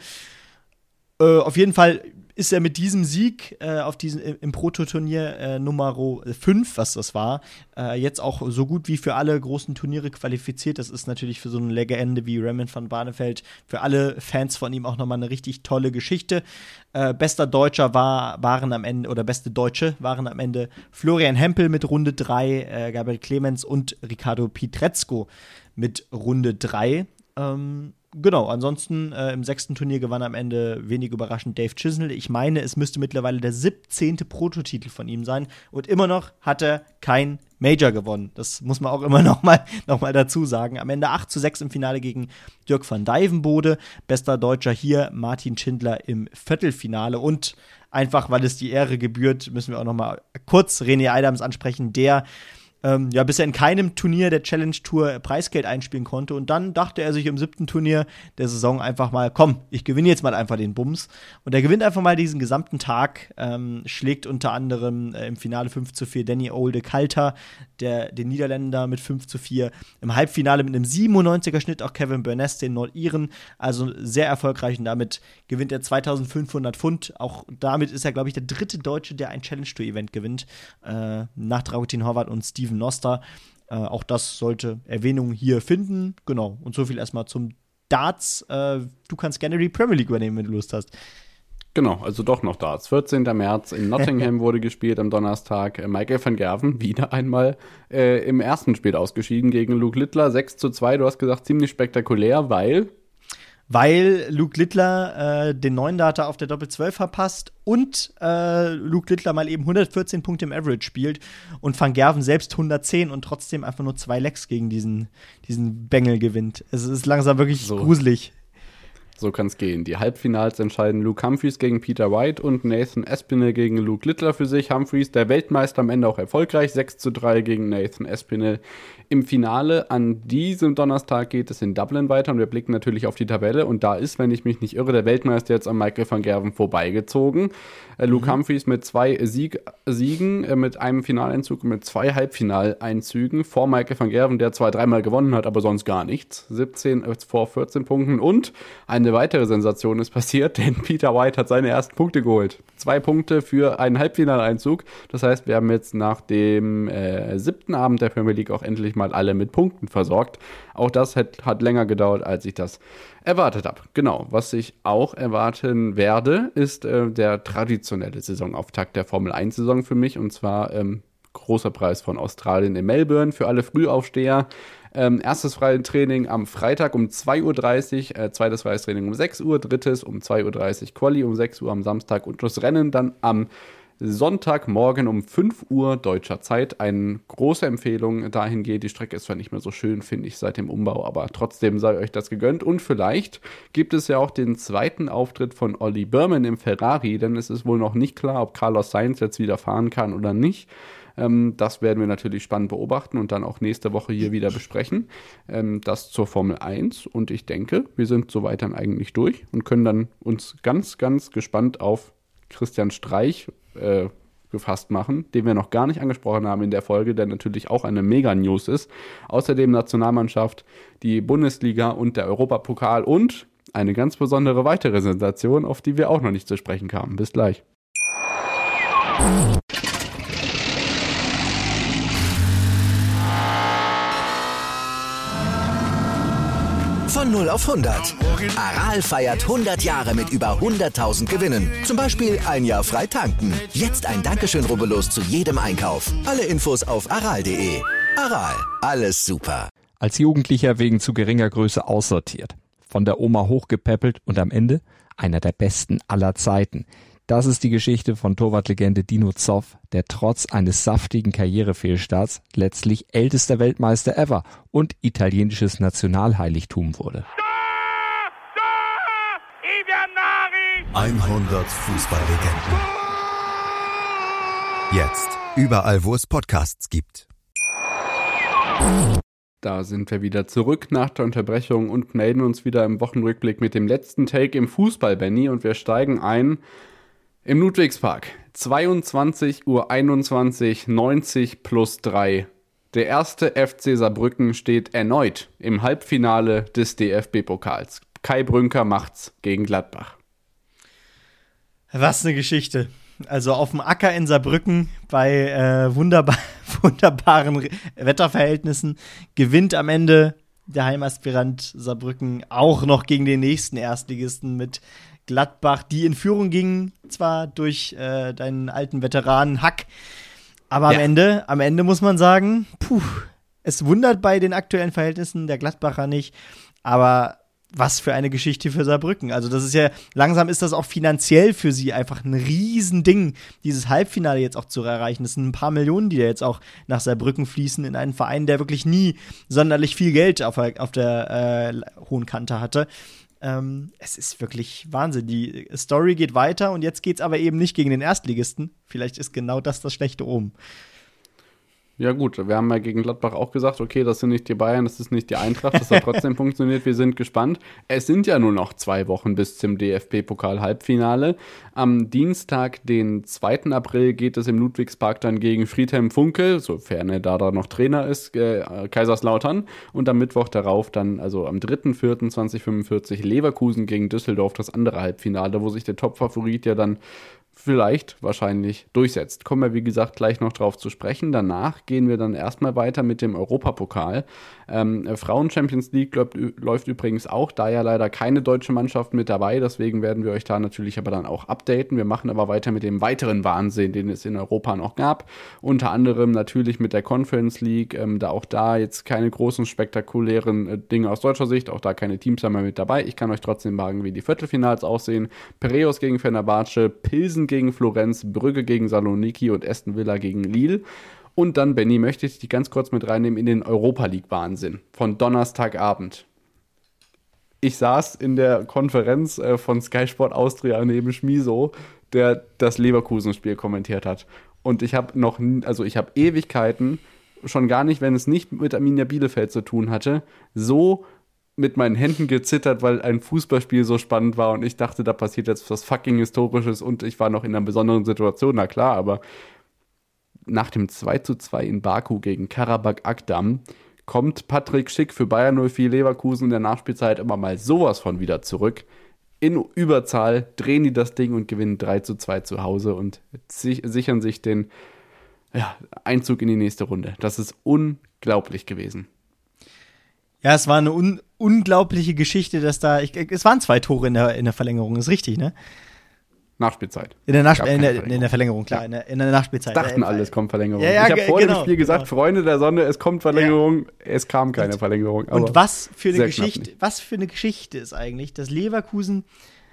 Äh, auf jeden Fall ist er mit diesem Sieg äh, auf diesem, im Pro-Tour-Turnier äh, Nummer fünf, was das war, äh, jetzt auch so gut wie für alle großen Turniere qualifiziert. Das ist natürlich für so eine Legende wie Raymond van Barneveld, für alle Fans von ihm auch nochmal eine richtig tolle Geschichte. Äh, bester Deutscher war, waren am Ende, oder beste Deutsche waren am Ende Florian Hempel mit Runde drei, äh, Gabriel Clemens und Riccardo Pietrezco mit Runde drei. Ähm, Genau, ansonsten äh, im sechsten Turnier gewann am Ende wenig überraschend Dave Chisnell. Ich meine, es müsste mittlerweile der siebzehnte Prototitel von ihm sein. Und immer noch hat er kein Major gewonnen. Das muss man auch immer noch mal, noch mal dazu sagen. Am Ende acht zu sechs im Finale gegen Dirk van Dijvenbode. Bester Deutscher hier Martin Schindler im Viertelfinale. Und einfach, weil es die Ehre gebührt, müssen wir auch noch mal kurz René Adams ansprechen, der Ähm, ja, bisher in keinem Turnier der Challenge Tour Preisgeld einspielen konnte. Und dann dachte er sich im siebten Turnier der Saison einfach mal, komm, ich gewinne jetzt mal einfach den Bums. Und er gewinnt einfach mal diesen gesamten Tag, ähm, schlägt unter anderem äh, im Finale fünf zu vier Danny Olde Kalter, der, den Niederländer mit fünf zu vier. Im Halbfinale mit einem siebenundneunziger Schnitt auch Kevin Burness, den Nordiren. Also sehr erfolgreich und damit gewinnt er zweitausendfünfhundert Pfund. Auch damit ist er, glaube ich, der dritte Deutsche, der ein Challenge Tour Event gewinnt. Äh, nach Dragutin Horvath und Steven Noster. Äh, auch das sollte Erwähnung hier finden. Genau. Und so viel erstmal zum Darts. Äh, du kannst gerne die Premier League übernehmen, wenn du Lust hast. Genau, also doch noch Darts. vierzehnten März in Nottingham wurde gespielt am Donnerstag. Äh, Michael van Gerven wieder einmal äh, im ersten Spiel ausgeschieden gegen Luke Littler. sechs zu zwei, du hast gesagt, ziemlich spektakulär, weil Weil Luke Littler äh, den neuen Data auf der Doppel zwölf verpasst und äh, Luke Littler mal eben hundertvierzehn Punkte im Average spielt und Van Gerven selbst hundertzehn und trotzdem einfach nur zwei Lecks gegen diesen, diesen Bengel gewinnt. Es ist langsam wirklich So. gruselig. So kann es gehen. Die Halbfinals entscheiden Luke Humphries gegen Peter White und Nathan Espinel gegen Luke Littler für sich. Humphries, der Weltmeister, am Ende auch erfolgreich. sechs zu drei gegen Nathan Espinel im Finale. An diesem Donnerstag geht es in Dublin weiter und wir blicken natürlich auf die Tabelle. Und da ist, wenn ich mich nicht irre, der Weltmeister jetzt an Michael van Gerven vorbeigezogen. Äh, Luke mhm. Humphries mit zwei Sieg, Siegen, äh, mit einem Finaleinzug und mit zwei Halbfinaleinzügen vor Michael van Gerven, der zwar dreimal gewonnen hat, aber sonst gar nichts. siebzehn äh, vor vierzehn Punkten und eine weitere Sensation ist passiert, denn Peter White hat seine ersten Punkte geholt. Zwei Punkte für einen Halbfinaleinzug. Das heißt, wir haben jetzt nach dem äh, siebten Abend der Premier League auch endlich mal alle mit Punkten versorgt. Auch das hat, hat länger gedauert, als ich das erwartet habe. Genau, was ich auch erwarten werde, ist äh, der traditionelle Saisonauftakt der Formel eins Saison für mich. Und zwar ähm, großer Preis von Australien in Melbourne für alle Frühaufsteher. Ähm, erstes freies Training am Freitag um zwei Uhr dreißig, äh, zweites freies Training um sechs Uhr, drittes um zwei Uhr dreißig, Quali um sechs Uhr am Samstag und das Rennen dann am Sonntagmorgen um fünf Uhr deutscher Zeit. Eine große Empfehlung dahingehend. Die Strecke ist zwar nicht mehr so schön, finde ich, seit dem Umbau, aber trotzdem sei euch das gegönnt. Und vielleicht gibt es ja auch den zweiten Auftritt von Olli Berman im Ferrari, denn es ist wohl noch nicht klar, ob Carlos Sainz jetzt wieder fahren kann oder nicht. Ähm, das werden wir natürlich spannend beobachten und dann auch nächste Woche hier wieder besprechen. Ähm, das zur Formel eins. Und ich denke, wir sind soweit dann eigentlich durch und können dann uns ganz, ganz gespannt auf Christian Streich äh, gefasst machen, den wir noch gar nicht angesprochen haben in der Folge, der natürlich auch eine Mega-News ist. Außerdem Nationalmannschaft, die Bundesliga und der Europapokal und eine ganz besondere weitere Sensation, auf die wir auch noch nicht zu sprechen kamen. Bis gleich. Von null auf hundert. Aral feiert hundert Jahre mit über hunderttausend Gewinnen. Zum Beispiel ein Jahr frei tanken. Jetzt ein Dankeschön, rubbellos zu jedem Einkauf. Alle Infos auf aral punkt de. Aral, alles super. Als Jugendlicher wegen zu geringer Größe aussortiert. Von der Oma hochgepäppelt und am Ende einer der besten aller Zeiten. Das ist die Geschichte von Torwartlegende Dino Zoff, der trotz eines saftigen Karrierefehlstarts letztlich ältester Weltmeister ever und italienisches Nationalheiligtum wurde. hundert Fußballlegenden. Jetzt überall, wo es Podcasts gibt. Da sind wir wieder zurück nach der Unterbrechung und melden uns wieder im Wochenrückblick mit dem letzten Take im Fußball, Benny, und wir steigen ein im Ludwigspark. zweiundzwanzig Uhr einundzwanzig, neunzig plus drei. Der erste F C Saarbrücken steht erneut im Halbfinale des D F B-Pokals. Kai Brünker macht's gegen Gladbach. Was eine Geschichte. Also auf dem Acker in Saarbrücken bei äh, wunderbar, wunderbaren Wetterverhältnissen gewinnt am Ende der Heimaspirant Saarbrücken auch noch gegen den nächsten Erstligisten mit Gladbach, die in Führung gingen, zwar durch äh, deinen alten Veteranen Hack, aber am ja. Ende, am Ende muss man sagen, puh, es wundert bei den aktuellen Verhältnissen der Gladbacher nicht, aber was für eine Geschichte für Saarbrücken. Also das ist ja, langsam ist das auch finanziell für sie einfach ein Riesending, dieses Halbfinale jetzt auch zu erreichen. Das sind ein paar Millionen, die da jetzt auch nach Saarbrücken fließen in einen Verein, der wirklich nie sonderlich viel Geld auf der, auf der äh, hohen Kante hatte. Ähm, es ist wirklich Wahnsinn. Die Story geht weiter und jetzt geht's aber eben nicht gegen den Erstligisten. Vielleicht ist genau das das Schlechte oben. Ja gut, wir haben ja gegen Gladbach auch gesagt, okay, das sind nicht die Bayern, das ist nicht die Eintracht, das hat trotzdem funktioniert, wir sind gespannt. Es sind ja nur noch zwei Wochen bis zum D F B-Pokal-Halbfinale. Am Dienstag, den zweiten April, geht es im Ludwigspark dann gegen Friedhelm Funkel, sofern er da, da noch Trainer ist, äh, Kaiserslautern. Und am Mittwoch darauf dann, also am dritten vierten zweitausendfünfundvierzig, Leverkusen gegen Düsseldorf, das andere Halbfinale, wo sich der Topfavorit ja dann vielleicht, wahrscheinlich durchsetzt. Kommen wir, wie gesagt, gleich noch drauf zu sprechen. Danach gehen wir dann erstmal weiter mit dem Europapokal. Ähm, Frauen-Champions League läuft, läuft übrigens auch, da ja leider keine deutsche Mannschaft mit dabei, deswegen werden wir euch da natürlich aber dann auch updaten. Wir machen aber weiter mit dem weiteren Wahnsinn, den es in Europa noch gab. Unter anderem natürlich mit der Conference League, ähm, da auch da jetzt keine großen spektakulären äh, Dinge aus deutscher Sicht, auch da keine Teams haben wir mit dabei. Ich kann euch trotzdem sagen, wie die Viertelfinals aussehen. Piraeus gegen Fenerbahce, Pilsen gegen Florenz, Brügge gegen Saloniki und Aston Villa gegen Lille. Und dann, Benny, möchte ich dich ganz kurz mit reinnehmen in den Europa-League-Wahnsinn von Donnerstagabend. Ich saß in der Konferenz äh, von Sky Sport Austria neben Schmiso, der das Leverkusen-Spiel kommentiert hat. Und ich habe noch, also ich habe Ewigkeiten, schon gar nicht, wenn es nicht mit Arminia Bielefeld zu tun hatte, so mit meinen Händen gezittert, weil ein Fußballspiel so spannend war und ich dachte, da passiert jetzt was fucking Historisches und ich war noch in einer besonderen Situation, na klar, aber nach dem zwei zu zwei in Baku gegen Karabakh Akdam kommt Patrick Schick für Bayer null vier Leverkusen in der Nachspielzeit immer mal sowas von wieder zurück. In Überzahl drehen die das Ding und gewinnen drei zu zwei zu Hause und sich, sichern sich den ja, Einzug in die nächste Runde. Das ist unglaublich gewesen. Ja, es war eine un- unglaubliche Geschichte, dass da, ich, es waren zwei Tore in der, in der Verlängerung, ist richtig, ne? Nachspielzeit. In der, Nachsp- Gab in, der, keine in der Verlängerung, klar. Ja. In, der, in der Nachspielzeit. Dachten Äh, alle, es kommt Verlängerung. Ja, ja, ich habe ge- vor genau, dem Spiel gesagt, genau. Freunde der Sonne, es kommt Verlängerung. Es kam keine Und- Verlängerung. Und aber was für eine sehr Geschichte, knapp nicht. was für eine Geschichte ist eigentlich, dass Leverkusen,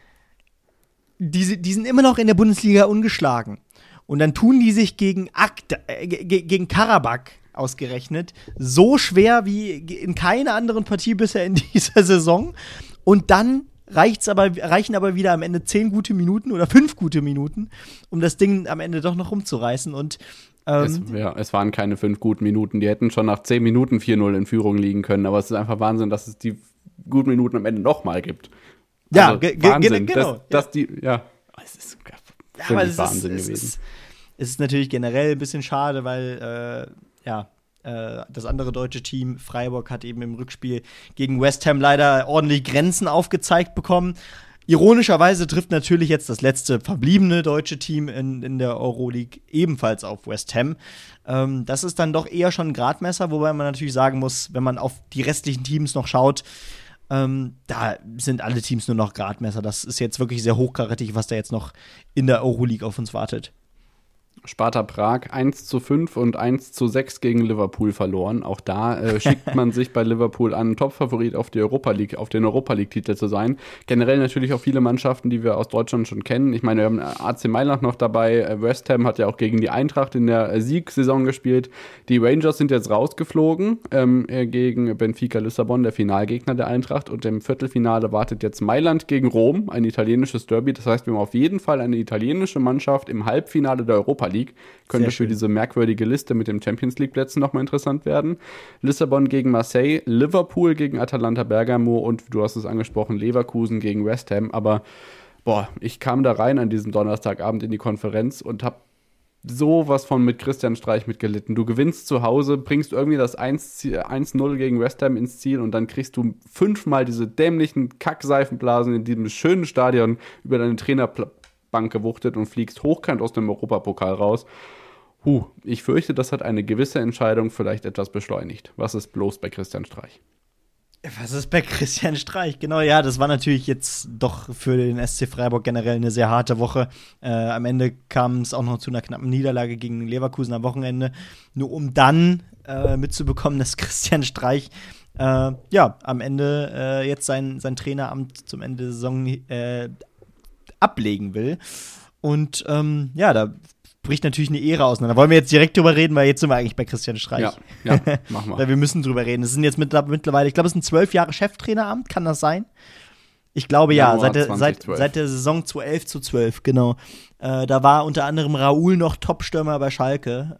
die, die sind immer noch in der Bundesliga ungeschlagen. Und dann tun die sich gegen Akta, äh, ge- gegen Karabakh ausgerechnet so schwer wie in keiner anderen Partie bisher in dieser Saison. Und dann reicht's aber, reichen aber wieder am Ende zehn gute Minuten oder fünf gute Minuten, um das Ding am Ende doch noch rumzureißen. Und ähm, Es, ja, es waren keine fünf guten Minuten. Die hätten schon nach zehn Minuten vier null in Führung liegen können. Aber es ist einfach Wahnsinn, dass es die guten Minuten am Ende nochmal gibt. Ja, Also ge- ge- Wahnsinn, ge- genau, Dass, dass die, ja, es ist Ja, völlig aber es Wahnsinn ist, es gewesen. Ist, es ist natürlich generell ein bisschen schade, weil äh, ja, äh, das andere deutsche Team, Freiburg, hat eben im Rückspiel gegen West Ham leider ordentlich Grenzen aufgezeigt bekommen. Ironischerweise trifft natürlich jetzt das letzte verbliebene deutsche Team in, in der Euroleague ebenfalls auf West Ham. Ähm, das ist dann doch eher schon ein Gradmesser, wobei man natürlich sagen muss, wenn man auf die restlichen Teams noch schaut, Ähm, da sind alle Teams nur noch Gradmesser. Das ist jetzt wirklich sehr hochkarätig, was da jetzt noch in der Euroleague auf uns wartet. Sparta Prag eins zu fünf und eins zu sechs gegen Liverpool verloren. Auch da äh, schickt man sich bei Liverpool an, Topfavorit auf die Europa League, auf den Europa League-Titel zu sein. Generell natürlich auch viele Mannschaften, die wir aus Deutschland schon kennen. Ich meine, wir haben A C Mailand noch dabei. West Ham hat ja auch gegen die Eintracht in der Siegsaison gespielt. Die Rangers sind jetzt rausgeflogen ähm, gegen Benfica Lissabon, der Finalgegner der Eintracht. Und im Viertelfinale wartet jetzt Mailand gegen Rom, ein italienisches Derby. Das heißt, wir haben auf jeden Fall eine italienische Mannschaft im Halbfinale der Europa League. Könnte Sehr für schön. diese merkwürdige Liste mit den Champions League Plätzen nochmal interessant werden. Lissabon gegen Marseille, Liverpool gegen Atalanta Bergamo und du hast es angesprochen, Leverkusen gegen West Ham. Aber boah, ich kam da rein an diesem Donnerstagabend in die Konferenz und habe sowas von mit Christian Streich mitgelitten. Du gewinnst zu Hause, bringst irgendwie das eins null gegen West Ham ins Ziel und dann kriegst du fünfmal diese dämlichen Kackseifenblasen in diesem schönen Stadion über deine Trainerbank gewuchtet und fliegst hochkant aus dem Europapokal raus. Huh, ich fürchte, das hat eine gewisse Entscheidung vielleicht etwas beschleunigt. Was ist bloß bei Christian Streich? Was ist bei Christian Streich? Genau, ja, das war natürlich jetzt doch für den S C Freiburg generell eine sehr harte Woche. Äh, am Ende kam es auch noch zu einer knappen Niederlage gegen Leverkusen am Wochenende. Nur um dann äh, mitzubekommen, dass Christian Streich äh, ja, am Ende äh, jetzt sein, sein Traineramt zum Ende der Saison äh, ablegen will. Und ähm, ja, da bricht natürlich eine Ära auseinander. Da wollen wir jetzt direkt drüber reden, weil jetzt sind wir eigentlich bei Christian Streich. Ja, ja, mach mal. Weil wir müssen drüber reden. Es sind jetzt mittlerweile, ich glaube, es sind zwölf Jahre Cheftraineramt, kann das sein? Ich glaube ja, Januar seit der, seit, zweitausendzwölf. seit der Saison zweitausendelf zu zwölf, genau. Äh, da war unter anderem Raoul noch Topstürmer bei Schalke.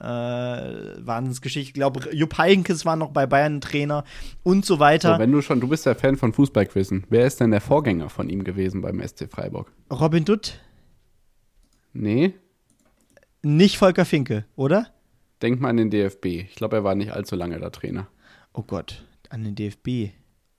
Äh, Wahnsinnsgeschichte. Ich glaube, Jupp Heynckes war noch bei Bayern Trainer und so weiter. So, wenn du schon, du bist ja Fan von Fußballquizzen. Wer ist denn der Vorgänger von ihm gewesen beim S C Freiburg? Robin Dutt, Nee, nicht Volker Finke, oder? denk mal an den D F B. Ich glaube, er war nicht allzu lange der Trainer. Oh Gott, an den D F B.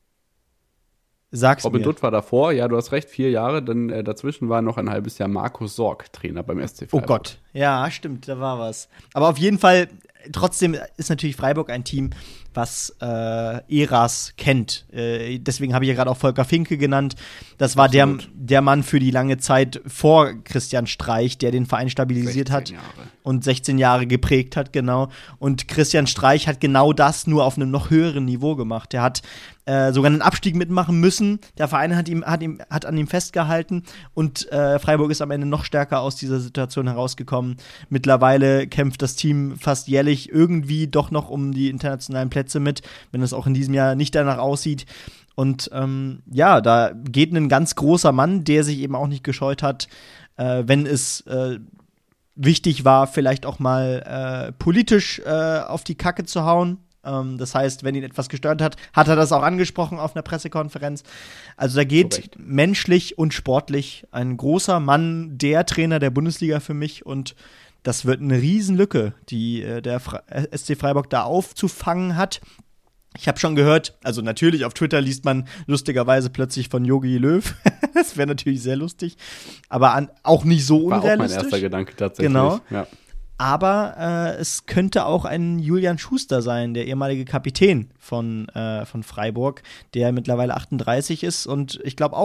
Sag's Robin mir. Dutt war davor, ja, du hast recht, vier Jahre. Dann äh, dazwischen war noch ein halbes Jahr Markus Sorg Trainer beim S C Oh Freiburg. Gott, ja, stimmt, da war was. Aber auf jeden Fall, trotzdem ist natürlich Freiburg ein Team, was äh, Äras kennt. Äh, deswegen habe ich ja gerade auch Volker Finke genannt. Das war der, Absolut. der Mann für die lange Zeit vor Christian Streich, der den Verein stabilisiert hat sechzehn Jahre. und sechzehn Jahre geprägt hat, genau. Und Christian Streich hat genau das nur auf einem noch höheren Niveau gemacht. Der hat äh, sogar einen Abstieg mitmachen müssen. Der Verein hat, ihm, hat, ihm, hat an ihm festgehalten und äh, Freiburg ist am Ende noch stärker aus dieser Situation herausgekommen. Mittlerweile kämpft das Team fast jährlich irgendwie doch noch um die internationalen Plätze mit, wenn es auch in diesem Jahr nicht danach aussieht. Und ähm, ja, da geht ein ganz großer Mann, der sich eben auch nicht gescheut hat, äh, wenn es äh, wichtig war, vielleicht auch mal äh, politisch äh, auf die Kacke zu hauen. Ähm, das heißt, wenn ihn etwas gestört hat, hat er das auch angesprochen auf einer Pressekonferenz. Also da geht Korrekt. menschlich und sportlich ein großer Mann, der Trainer der Bundesliga für mich, und das wird eine Riesenlücke, die äh, der Fre- S C Freiburg da aufzufangen hat. Ich habe schon gehört, also natürlich auf Twitter liest man lustigerweise plötzlich von Jogi Löw. Das wäre natürlich sehr lustig, aber an, auch nicht so War auch mein unrealistisch. erster Gedanke tatsächlich. Genau. Ja. Aber äh, es könnte auch ein Julian Schuster sein, der ehemalige Kapitän von, äh, von Freiburg, der mittlerweile achtunddreißig ist und ich glaube auch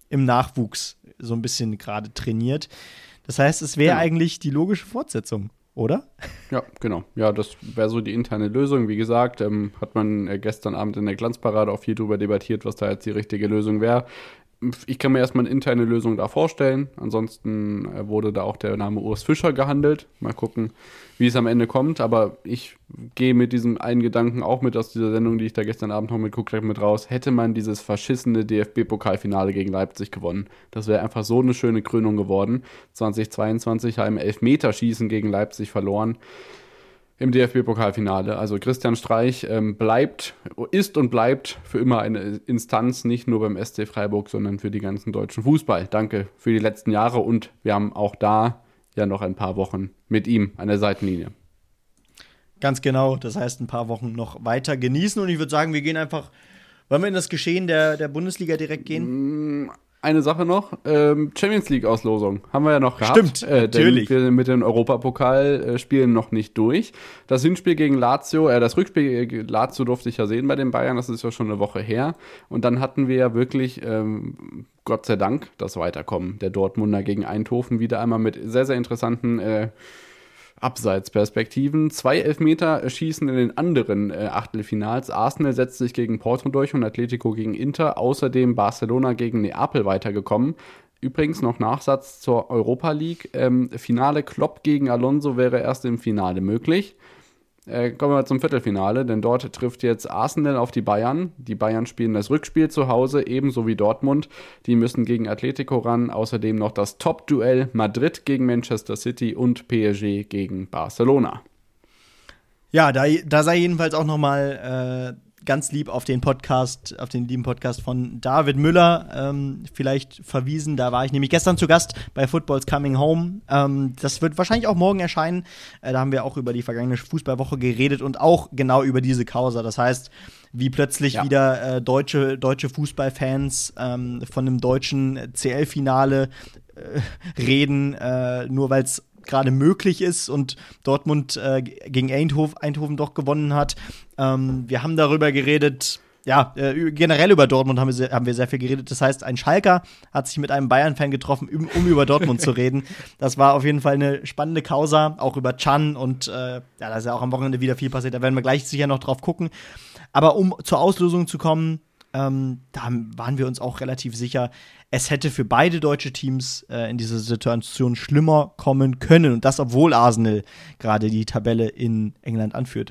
im Nachwuchs so ein bisschen gerade trainiert. Das heißt, es wäre ja. eigentlich die logische Fortsetzung, oder? Ja, genau. Ja, das wäre so die interne Lösung. Wie gesagt, ähm, hat man äh, gestern Abend in der Glanzparade auch viel drüber debattiert, was da jetzt die richtige Lösung wäre. Ich kann mir erstmal eine interne Lösung da vorstellen. Ansonsten äh, wurde da auch der Name Urs Fischer gehandelt. Mal gucken, wie es am Ende kommt. Aber ich gehe mit diesem einen Gedanken auch mit aus dieser Sendung, die ich da gestern Abend noch mitgeguckt habe, mit raus. Hätte man dieses verschissene D F B-Pokalfinale gegen Leipzig gewonnen. Das wäre einfach so eine schöne Krönung geworden. zwanzig zweiundzwanzig haben Elfmeterschießen gegen Leipzig verloren. Im D F B-Pokalfinale. Also Christian Streich ähm, bleibt, ist und bleibt für immer eine Instanz, nicht nur beim S C Freiburg, sondern für die ganzen deutschen Fußball. Danke für die letzten Jahre und wir haben auch da ja noch ein paar Wochen mit ihm an der Seitenlinie. Ganz genau, das heißt ein paar Wochen noch weiter genießen und ich würde sagen, wir gehen einfach, wollen wir in das Geschehen der, der Bundesliga direkt gehen? Eine Sache noch, ähm, Champions League-Auslosung haben wir ja noch gehabt. Stimmt, äh, natürlich. Denn wir sind mit den Europapokalspielen noch nicht durch. Das Hinspiel gegen Lazio, äh, das Rückspiel gegen Lazio durfte ich ja sehen bei den Bayern, das ist ja schon eine Woche her. Und dann hatten wir ja wirklich, ähm, Gott sei Dank, das Weiterkommen der Dortmunder gegen Eindhoven wieder einmal mit sehr, sehr interessanten äh, Abseitsperspektiven. Zwei Elfmeter schießen in den anderen äh, Achtelfinals. Arsenal setzt sich gegen Porto durch und Atletico gegen Inter. Außerdem Barcelona gegen Neapel weitergekommen. Übrigens noch Nachsatz zur Europa League. Ähm, Finale Klopp gegen Alonso wäre erst im Finale möglich. Äh, kommen wir zum Viertelfinale, denn dort trifft jetzt Arsenal auf die Bayern. Die Bayern spielen das Rückspiel zu Hause, ebenso wie Dortmund. Die müssen gegen Atletico ran. Außerdem noch das Top-Duell Madrid gegen Manchester City und P S G gegen Barcelona. Ja, da, da sei jedenfalls auch noch mal äh, ganz lieb auf den Podcast, auf den lieben Podcast von David Müller ähm, vielleicht verwiesen. Da war ich nämlich gestern zu Gast bei Football's Coming Home. Ähm, das wird wahrscheinlich auch morgen erscheinen. Äh, da haben wir auch über die vergangene Fußballwoche geredet und auch genau über diese Causa. Das heißt, wie plötzlich ja. wieder äh, deutsche, deutsche Fußballfans ähm, von einem deutschen C L-Finale äh, reden, äh, nur weil es gerade möglich ist und Dortmund äh, gegen Eindhoven, Eindhoven doch gewonnen hat. Ähm, wir haben darüber geredet, ja, äh, generell über Dortmund haben wir, sehr, haben wir sehr viel geredet. Das heißt, ein Schalker hat sich mit einem Bayern-Fan getroffen, um, um über Dortmund zu reden. Das war auf jeden Fall eine spannende Causa, auch über Can und äh, ja, da ist ja auch am Wochenende wieder viel passiert. Da werden wir gleich sicher noch drauf gucken. Aber um zur Auslosung zu kommen, ähm, da waren wir uns auch relativ sicher, es hätte für beide deutsche Teams äh, in dieser Situation schlimmer kommen können. Und das, obwohl Arsenal gerade die Tabelle in England anführt.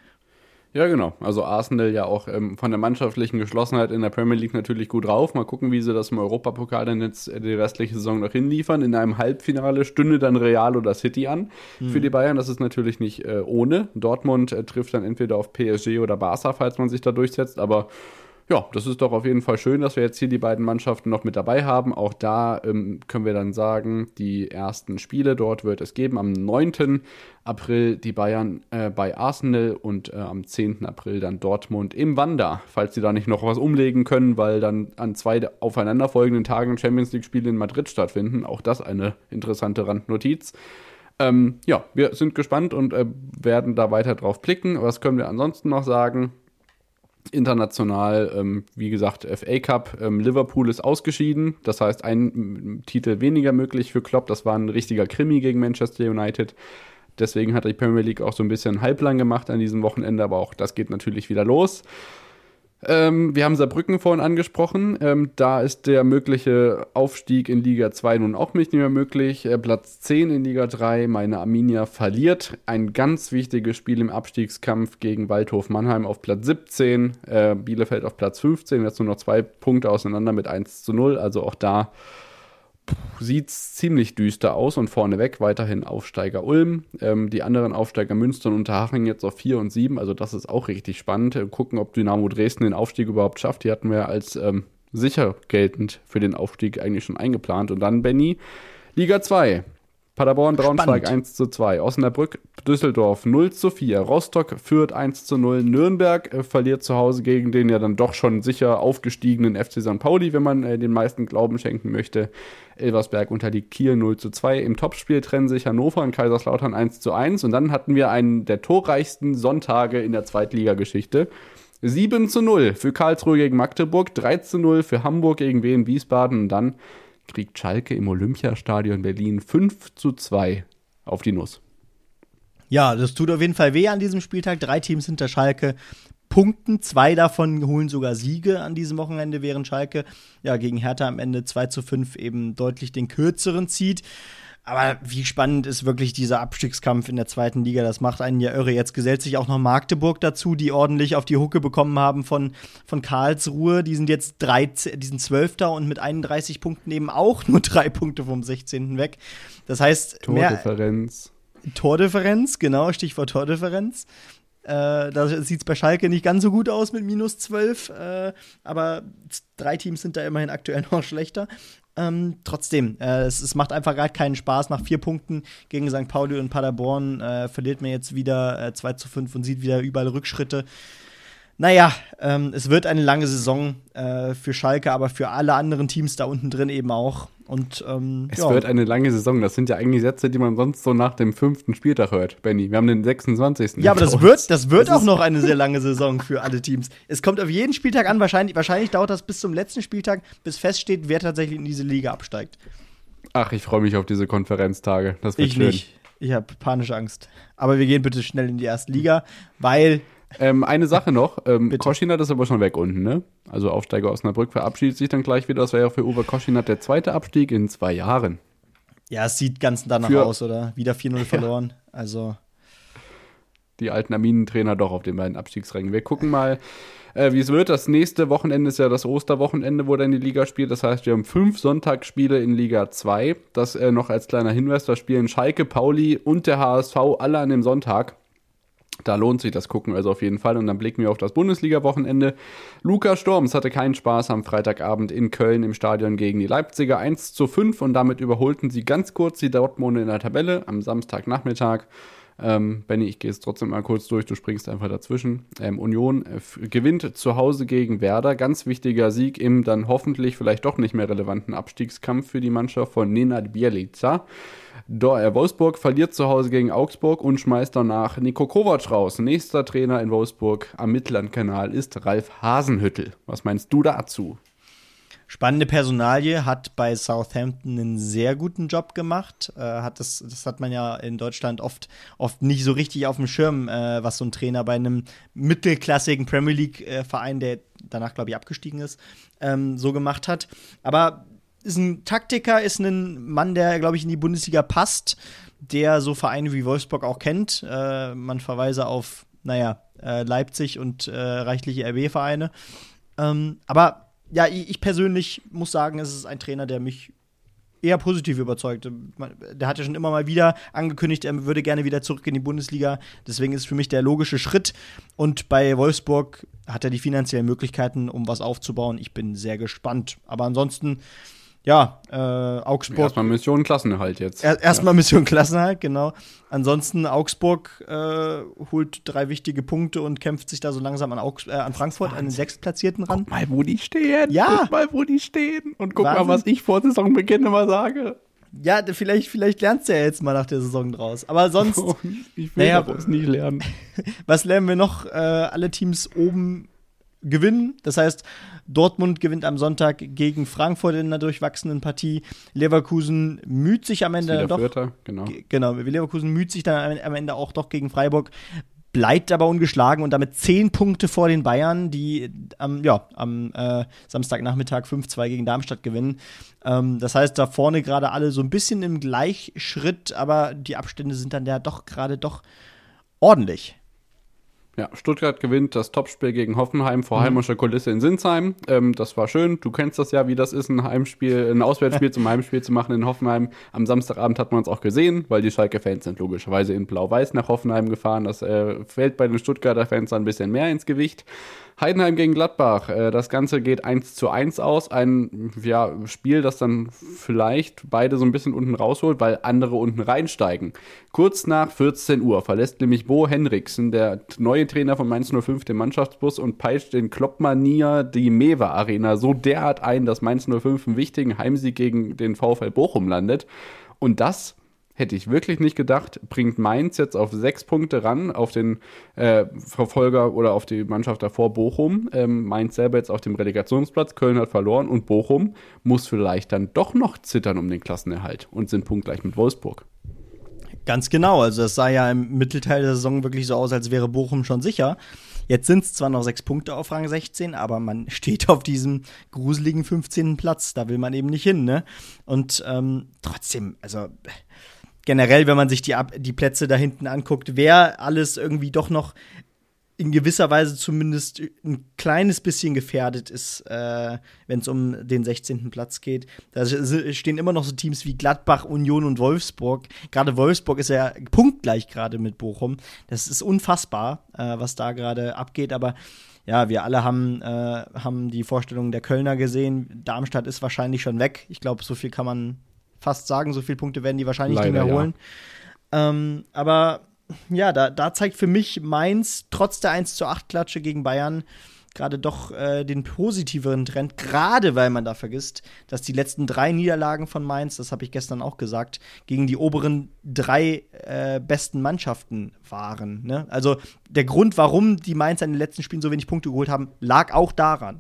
Ja, genau. Also Arsenal ja auch ähm, von der mannschaftlichen Geschlossenheit in der Premier League natürlich gut drauf. Mal gucken, wie sie das im Europapokal dann jetzt die restliche Saison noch hinliefern. In einem Halbfinale stünde dann Real oder City an mhm. für die Bayern. Das ist natürlich nicht äh, ohne. Dortmund äh, trifft dann entweder auf P S G oder Barca, falls man sich da durchsetzt. Aber ja, das ist doch auf jeden Fall schön, dass wir jetzt hier die beiden Mannschaften noch mit dabei haben. Auch da ähm, können wir dann sagen, die ersten Spiele dort wird es geben. Am neunten April die Bayern äh, bei Arsenal und äh, am zehnten April dann Dortmund im Wanda, falls sie da nicht noch was umlegen können, weil dann an zwei aufeinanderfolgenden Tagen Champions League-Spiele in Madrid stattfinden. Auch das eine interessante Randnotiz. Ähm, ja, wir sind gespannt und äh, werden da weiter drauf blicken. Was können wir ansonsten noch sagen? International, ähm, wie gesagt, F A Cup, ähm, Liverpool ist ausgeschieden, das heißt ein m- Titel weniger möglich für Klopp, das war ein richtiger Krimi gegen Manchester United, deswegen hat die Premier League auch so ein bisschen halblang gemacht an diesem Wochenende, aber auch das geht natürlich wieder los. Ähm, wir haben Saarbrücken vorhin angesprochen. Ähm, da ist der mögliche Aufstieg in Liga zwei nun auch nicht mehr möglich. Äh, Platz zehn in Liga drei, meine Arminia verliert. Ein ganz wichtiges Spiel im Abstiegskampf gegen Waldhof Mannheim auf Platz siebzehn. Äh, Bielefeld auf Platz fünfzehn. Jetzt nur noch zwei Punkte auseinander mit eins zu null. Also auch da sieht es ziemlich düster aus und vorneweg weiterhin Aufsteiger Ulm. Ähm, die anderen Aufsteiger Münster und Unterhaching jetzt auf vier und sieben, also das ist auch richtig spannend. Äh, gucken, ob Dynamo Dresden den Aufstieg überhaupt schafft. Die hatten wir als ähm, sicher geltend für den Aufstieg eigentlich schon eingeplant. Und dann, Benny, Liga zwei. Paderborn, Braunschweig Spannend. eins zu zwei, Osnabrück, Düsseldorf null zu vier, Rostock führt eins zu null, Nürnberg äh, verliert zu Hause gegen den ja dann doch schon sicher aufgestiegenen F C Sankt Pauli, wenn man äh, den meisten Glauben schenken möchte. Elversberg unterliegt Kiel null zu zwei, im Topspiel trennen sich Hannover und Kaiserslautern eins zu eins und dann hatten wir einen der torreichsten Sonntage in der Zweitligageschichte. sieben zu null für Karlsruhe gegen Magdeburg, drei zu null für Hamburg gegen Wien Wiesbaden und dann kriegt Schalke im Olympiastadion Berlin fünf zu zwei auf die Nuss. Ja, das tut auf jeden Fall weh an diesem Spieltag. Drei Teams hinter Schalke punkten. Zwei davon holen sogar Siege an diesem Wochenende, während Schalke ja gegen Hertha am Ende zwei zu fünf eben deutlich den kürzeren zieht. Aber wie spannend ist wirklich dieser Abstiegskampf in der zweiten Liga. Das macht einen ja irre. Jetzt gesellt sich auch noch Magdeburg dazu, die ordentlich auf die Hucke bekommen haben von, von Karlsruhe. Die sind jetzt dreizehn, die sind Zwölfter und mit einunddreißig Punkten eben auch nur drei Punkte vom sechzehnten weg. Das heißt, Tordifferenz. Mehr, Tordifferenz, genau, Stichwort Tordifferenz. Äh, da sieht es bei Schalke nicht ganz so gut aus mit minus zwölf, äh, aber drei Teams sind da immerhin aktuell noch schlechter. Ähm, trotzdem, äh, es, es macht einfach gerade keinen Spaß. Nach vier Punkten gegen Sankt Pauli und Paderborn äh, verliert man jetzt wieder äh, zwei zu fünf und sieht wieder überall Rückschritte. Naja, ähm, es wird eine lange Saison äh, für Schalke, aber für alle anderen Teams da unten drin eben auch. Und, ähm, es ja. wird eine lange Saison. Das sind ja eigentlich Sätze, die man sonst so nach dem fünften Spieltag hört, Benny. Wir haben den sechsundzwanzigsten Ja, aber das wird, das wird das auch noch eine sehr lange Saison für alle Teams. Es kommt auf jeden Spieltag an. Wahrscheinlich, wahrscheinlich dauert das bis zum letzten Spieltag, bis feststeht, wer tatsächlich in diese Liga absteigt. Ach, ich freue mich auf diese Konferenztage. Das wird Ich schön. nicht. Ich habe panische Angst. Aber wir gehen bitte schnell in die erste Liga, weil Ähm, eine Sache noch, ähm, Bitte. Koschinat ist aber schon weg unten, ne? Also Aufsteiger Osnabrück verabschiedet sich dann gleich wieder. Das wäre ja für Uwe Koschinat der zweite Abstieg in zwei Jahren. ja, es sieht ganz danach Für- aus, oder? Wieder vier null verloren. Also, Die alten Arminen-Trainer doch auf den beiden Abstiegsrängen. Wir gucken mal, äh, wie es wird. Das nächste Wochenende ist ja das Osterwochenende, wo dann die Liga spielt. Das heißt, wir haben fünf Sonntagsspiele in Liga zwei. Das äh, noch als kleiner Hinweis, da spielen Schalke, Pauli und der H S V alle an dem Sonntag. Da lohnt sich das Gucken also auf jeden Fall. Und dann blicken wir auf das Bundesliga-Wochenende. Lukas Storms hatte keinen Spaß am Freitagabend in Köln im Stadion gegen die Leipziger. eins zu fünf und damit überholten sie ganz kurz die Dortmunder in der Tabelle am Samstagnachmittag. Ähm, Benny, ich gehe jetzt trotzdem mal kurz durch, du springst einfach dazwischen. Ähm, Union äh, f- gewinnt zu Hause gegen Werder. Ganz wichtiger Sieg im dann hoffentlich vielleicht doch nicht mehr relevanten Abstiegskampf für die Mannschaft von Nenad Bjelica. Do- äh, Wolfsburg verliert zu Hause gegen Augsburg und schmeißt danach Niko Kovac raus. Nächster Trainer in Wolfsburg am Mittellandkanal ist Ralf Hasenhüttl. Was meinst du dazu? spannende Personalie, hat bei Southampton einen sehr guten Job gemacht. Äh, hat das, das hat man ja in Deutschland oft, oft nicht so richtig auf dem Schirm, äh, was so ein Trainer bei einem mittelklassigen Premier League-Verein, der danach, glaube ich, abgestiegen ist, ähm, so gemacht hat. Aber ist ein Taktiker, ist ein Mann, der, glaube ich, in die Bundesliga passt, der so Vereine wie Wolfsburg auch kennt. Äh, man verweise auf, naja, äh, Leipzig und äh, reichliche R B-Vereine. Ähm, aber ja, ich, ich persönlich muss sagen, es ist ein Trainer, der mich eher positiv überzeugt. Der hat ja schon immer mal wieder angekündigt, er würde gerne wieder zurück in die Bundesliga. Deswegen ist es für mich der logische Schritt. Und bei Wolfsburg hat er die finanziellen Möglichkeiten, um was aufzubauen. Ich bin sehr gespannt. Aber ansonsten, ja, äh, Augsburg. Erstmal Mission Klassenerhalt jetzt. Er, Erstmal ja. Mission Klassenerhalt, genau. Ansonsten Augsburg äh, holt drei wichtige Punkte und kämpft sich da so langsam an, Augs- äh, an Frankfurt, an den Sechstplatzierten ran. Guck mal, wo die stehen. Ja. Guck mal, wo die stehen. Und guck Wahnsinn. mal, was ich vor Saisonbeginn immer sage. Ja, d- vielleicht, vielleicht lernst du ja jetzt mal nach der Saison draus. Aber sonst, Oh, ich will Naja, daraus nie lernen. was lernen wir noch? Äh, alle Teams oben gewinnen. Das heißt, Dortmund gewinnt am Sonntag gegen Frankfurt in einer durchwachsenen Partie. Leverkusen müht sich am Ende Wieder doch. Vierter, genau. G- Genau, Leverkusen müht sich dann am- am Ende auch doch gegen Freiburg, bleibt aber ungeschlagen und damit zehn Punkte vor den Bayern, die am, ja, am äh, Samstagnachmittag fünf zwei gegen Darmstadt gewinnen. Ähm, das heißt, da vorne gerade alle so ein bisschen im Gleichschritt, aber die Abstände sind dann ja doch gerade doch ordentlich. Ja, Stuttgart gewinnt das Topspiel gegen Hoffenheim vor heimischer Kulisse in Sinsheim. Ähm, das war schön. Du kennst das ja, wie das ist, ein Heimspiel, ein Auswärtsspiel zum Heimspiel zu machen in Hoffenheim. Am Samstagabend hat man es auch gesehen, weil die Schalke-Fans sind logischerweise in Blau-Weiß nach Hoffenheim gefahren. Das äh, fällt bei den Stuttgarter Fans ein bisschen mehr ins Gewicht. Heidenheim gegen Gladbach. Äh, das Ganze geht eins zu eins aus. Ein ja, Spiel, das dann vielleicht beide so ein bisschen unten rausholt, weil andere unten reinsteigen. Kurz nach vierzehn Uhr verlässt nämlich Bo Henriksen, der neue Trainer von Mainz null fünf, den Mannschaftsbus und peitscht den Kloppmanier die Mewa Arena so derart ein, dass Mainz null fünf einen wichtigen Heimsieg gegen den VfL Bochum landet. Und das hätte ich wirklich nicht gedacht, bringt Mainz jetzt auf sechs Punkte ran, auf den äh, Verfolger oder auf die Mannschaft davor Bochum. Ähm, Mainz selber jetzt auf dem Relegationsplatz, Köln hat verloren und Bochum muss vielleicht dann doch noch zittern um den Klassenerhalt und sind punktgleich mit Wolfsburg. Ganz genau, also es sah ja im Mittelteil der Saison wirklich so aus, als wäre Bochum schon sicher. Jetzt sind es zwar noch sechs Punkte auf Rang sechzehn, aber man steht auf diesem gruseligen fünfzehnten Platz, da will man eben nicht hin, ne? Und ähm, trotzdem, also generell, wenn man sich die, Ab- die Plätze da hinten anguckt, wer alles irgendwie doch noch in gewisser Weise zumindest ein kleines bisschen gefährdet ist, äh, wenn es um den sechzehnten Platz geht. Da stehen immer noch so Teams wie Gladbach, Union und Wolfsburg. Gerade Wolfsburg ist ja punktgleich gerade mit Bochum. Das ist unfassbar, äh, was da gerade abgeht. Aber ja, wir alle haben, äh, haben die Vorstellung der Kölner gesehen. Darmstadt ist wahrscheinlich schon weg. Ich glaube, so viel kann man fast sagen. So viele Punkte werden die wahrscheinlich Leider, nicht mehr holen. Ja. Ähm, aber ja, da, da zeigt für mich Mainz trotz der eins zu acht Klatsche gegen Bayern gerade doch äh, den positiveren Trend, gerade weil man da vergisst, dass die letzten drei Niederlagen von Mainz, das habe ich gestern auch gesagt, gegen die oberen drei äh, besten Mannschaften waren. Ne? Also der Grund, warum die Mainzer in den letzten Spielen so wenig Punkte geholt haben, lag auch daran.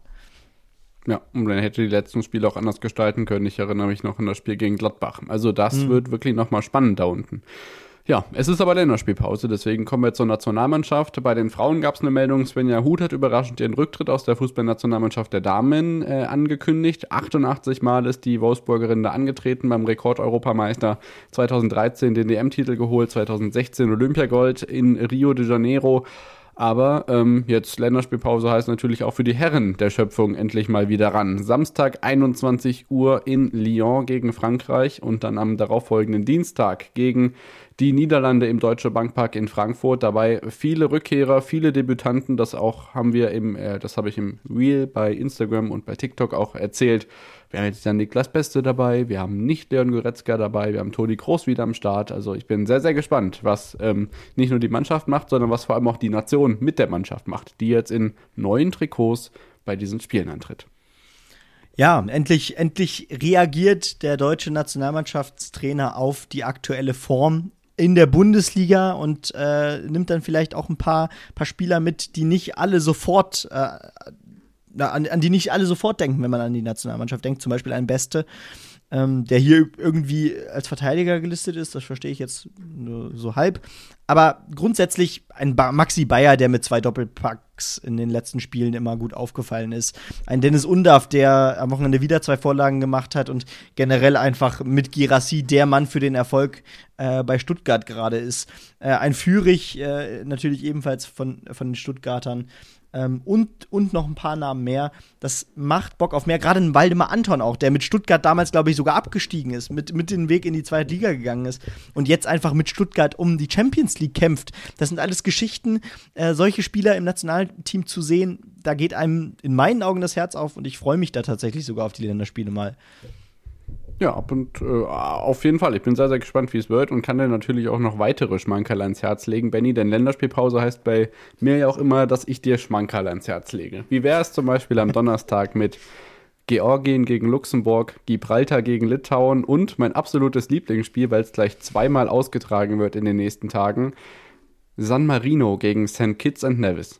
Ja, und man hätte die letzten Spiele auch anders gestalten können. Ich erinnere mich noch an das Spiel gegen Gladbach. Also das mhm. wird wirklich noch mal spannend da unten. Ja, es ist aber Länderspielpause, deswegen kommen wir zur Nationalmannschaft. Bei den Frauen gab es eine Meldung, Svenja Huth hat überraschend ihren Rücktritt aus der Fußballnationalmannschaft der Damen äh, angekündigt. achtundachtzig Mal ist die Wolfsburgerin da angetreten, beim Rekord-Europameister zweitausenddreizehn den D M-Titel geholt, zweitausendsechzehn Olympiagold in Rio de Janeiro. Aber ähm, jetzt Länderspielpause heißt natürlich auch für die Herren der Schöpfung endlich mal wieder ran. Samstag einundzwanzig Uhr in Lyon gegen Frankreich und dann am darauffolgenden Dienstag gegen die Niederlande im Deutsche Bankpark in Frankfurt. Dabei viele Rückkehrer, viele Debütanten. Das auch haben wir im, äh, das habe ich im Reel bei Instagram und bei TikTok auch erzählt. Wir haben jetzt dann Niklas Beste dabei, wir haben nicht Leon Goretzka dabei, wir haben Toni Kroos wieder am Start. Also ich bin sehr, sehr gespannt, was ähm, nicht nur die Mannschaft macht, sondern was vor allem auch die Nation mit der Mannschaft macht, die jetzt in neuen Trikots bei diesen Spielen antritt. Ja, endlich, endlich reagiert der deutsche Nationalmannschaftstrainer auf die aktuelle Form in der Bundesliga und äh, nimmt dann vielleicht auch ein paar, paar Spieler mit, die nicht alle sofort äh, An, an die nicht alle sofort denken, wenn man an die Nationalmannschaft denkt. Zum Beispiel ein Beste, ähm, der hier irgendwie als Verteidiger gelistet ist. Das verstehe ich jetzt nur so halb. Aber grundsätzlich ein ba- Maxi Bayer, der mit zwei Doppelpacks in den letzten Spielen immer gut aufgefallen ist. Ein Dennis Undaff, der am Wochenende wieder zwei Vorlagen gemacht hat und generell einfach mit Guirassy der Mann für den Erfolg äh, bei Stuttgart gerade ist. Äh, ein Führig, äh, natürlich ebenfalls von, von den Stuttgartern. Ähm, und, und noch ein paar Namen mehr. Das macht Bock auf mehr. Gerade ein Waldemar Anton auch, der mit Stuttgart damals, glaube ich, sogar abgestiegen ist, mit, mit den Weg in die zweite Liga gegangen ist und jetzt einfach mit Stuttgart um die Champions League kämpft. Das sind alles Geschichten. Äh, solche Spieler im Nationalteam zu sehen, da geht einem in meinen Augen das Herz auf und ich freue mich da tatsächlich sogar auf die Länderspiele mal. Ja, und äh, auf jeden Fall. Ich bin sehr, sehr gespannt, wie es wird und kann dir natürlich auch noch weitere Schmankerl ans Herz legen, Benny, denn Länderspielpause heißt bei mir ja auch immer, dass ich dir Schmankerl ans Herz lege. Wie wäre es zum Beispiel am Donnerstag mit Georgien gegen Luxemburg, Gibraltar gegen Litauen und mein absolutes Lieblingsspiel, weil es gleich zweimal ausgetragen wird in den nächsten Tagen, San Marino gegen Saint Kitts and Nevis.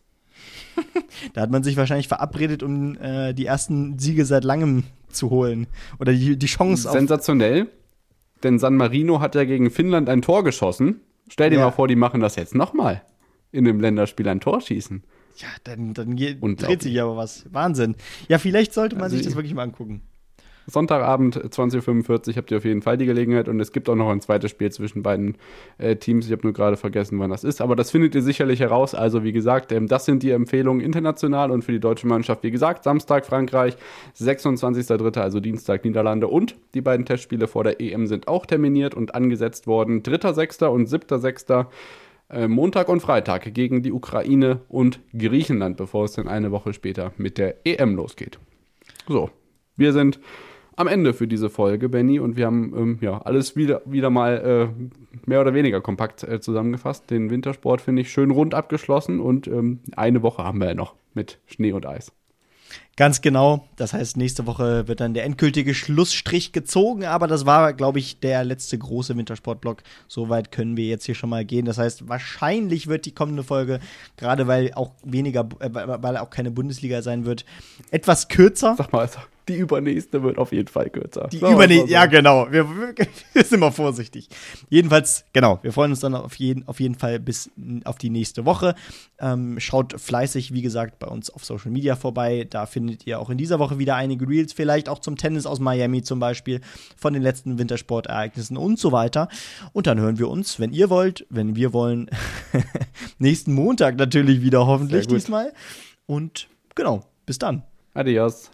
Da hat man sich wahrscheinlich verabredet, um äh, die ersten Siege seit langem zu holen. Oder die, die Chance auf. Sensationell, denn San Marino hat ja gegen Finnland ein Tor geschossen. Stell dir Ja. mal vor, die machen das jetzt nochmal. In einem Länderspiel ein Tor schießen. Ja, dann, dann geht, dreht sich aber was. Wahnsinn. Ja, vielleicht sollte man Also sich das ich- wirklich mal angucken. Sonntagabend zwanzig Uhr fünfundvierzig habt ihr auf jeden Fall die Gelegenheit und es gibt auch noch ein zweites Spiel zwischen beiden äh, Teams. Ich habe nur gerade vergessen, wann das ist, aber das findet ihr sicherlich heraus. Also wie gesagt, ähm, das sind die Empfehlungen international und für die deutsche Mannschaft, wie gesagt, Samstag Frankreich, sechsundzwanzigster dritter also Dienstag Niederlande und die beiden Testspiele vor der E M sind auch terminiert und angesetzt worden. dritter sechster und siebter sechster äh, Montag und Freitag gegen die Ukraine und Griechenland, bevor es dann eine Woche später mit der E M losgeht. So, wir sind am Ende für diese Folge, Benny, und wir haben ähm, ja alles wieder, wieder mal äh, mehr oder weniger kompakt äh, zusammengefasst. Den Wintersport finde ich schön rund abgeschlossen und ähm, eine Woche haben wir ja noch mit Schnee und Eis. Ganz genau. Das heißt, nächste Woche wird dann der endgültige Schlussstrich gezogen. Aber das war, glaube ich, der letzte große Wintersportblock. Soweit können wir jetzt hier schon mal gehen. Das heißt, wahrscheinlich wird die kommende Folge, gerade weil auch weniger, äh, weil auch keine Bundesliga sein wird, etwas kürzer. Sag mal, also, die übernächste wird auf jeden Fall kürzer. Die übernächste, ja genau. Wir, wir sind mal vorsichtig. Jedenfalls, genau, wir freuen uns dann auf jeden, auf jeden Fall bis auf die nächste Woche. Ähm, schaut fleißig, wie gesagt, bei uns auf Social Media vorbei. Da findet ihr auch in dieser Woche wieder einige Reels, vielleicht auch zum Tennis aus Miami zum Beispiel, von den letzten Wintersportereignissen und so weiter. Und dann hören wir uns, wenn ihr wollt, wenn wir wollen, nächsten Montag natürlich wieder, hoffentlich diesmal. Und genau, bis dann. Adios.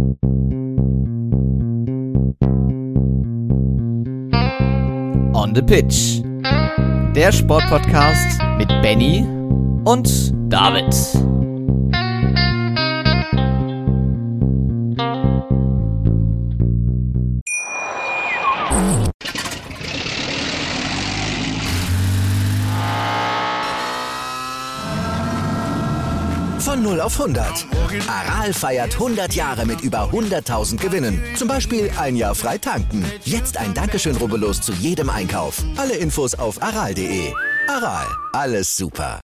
On the Pitch. Der Sportpodcast mit Benny und David. Von null auf hundert. Aral feiert hundert Jahre mit über hunderttausend Gewinnen. Zum Beispiel ein Jahr frei tanken. Jetzt ein Dankeschön, rubbellos zu jedem Einkauf. Alle Infos auf aral punkt de. Aral, alles super.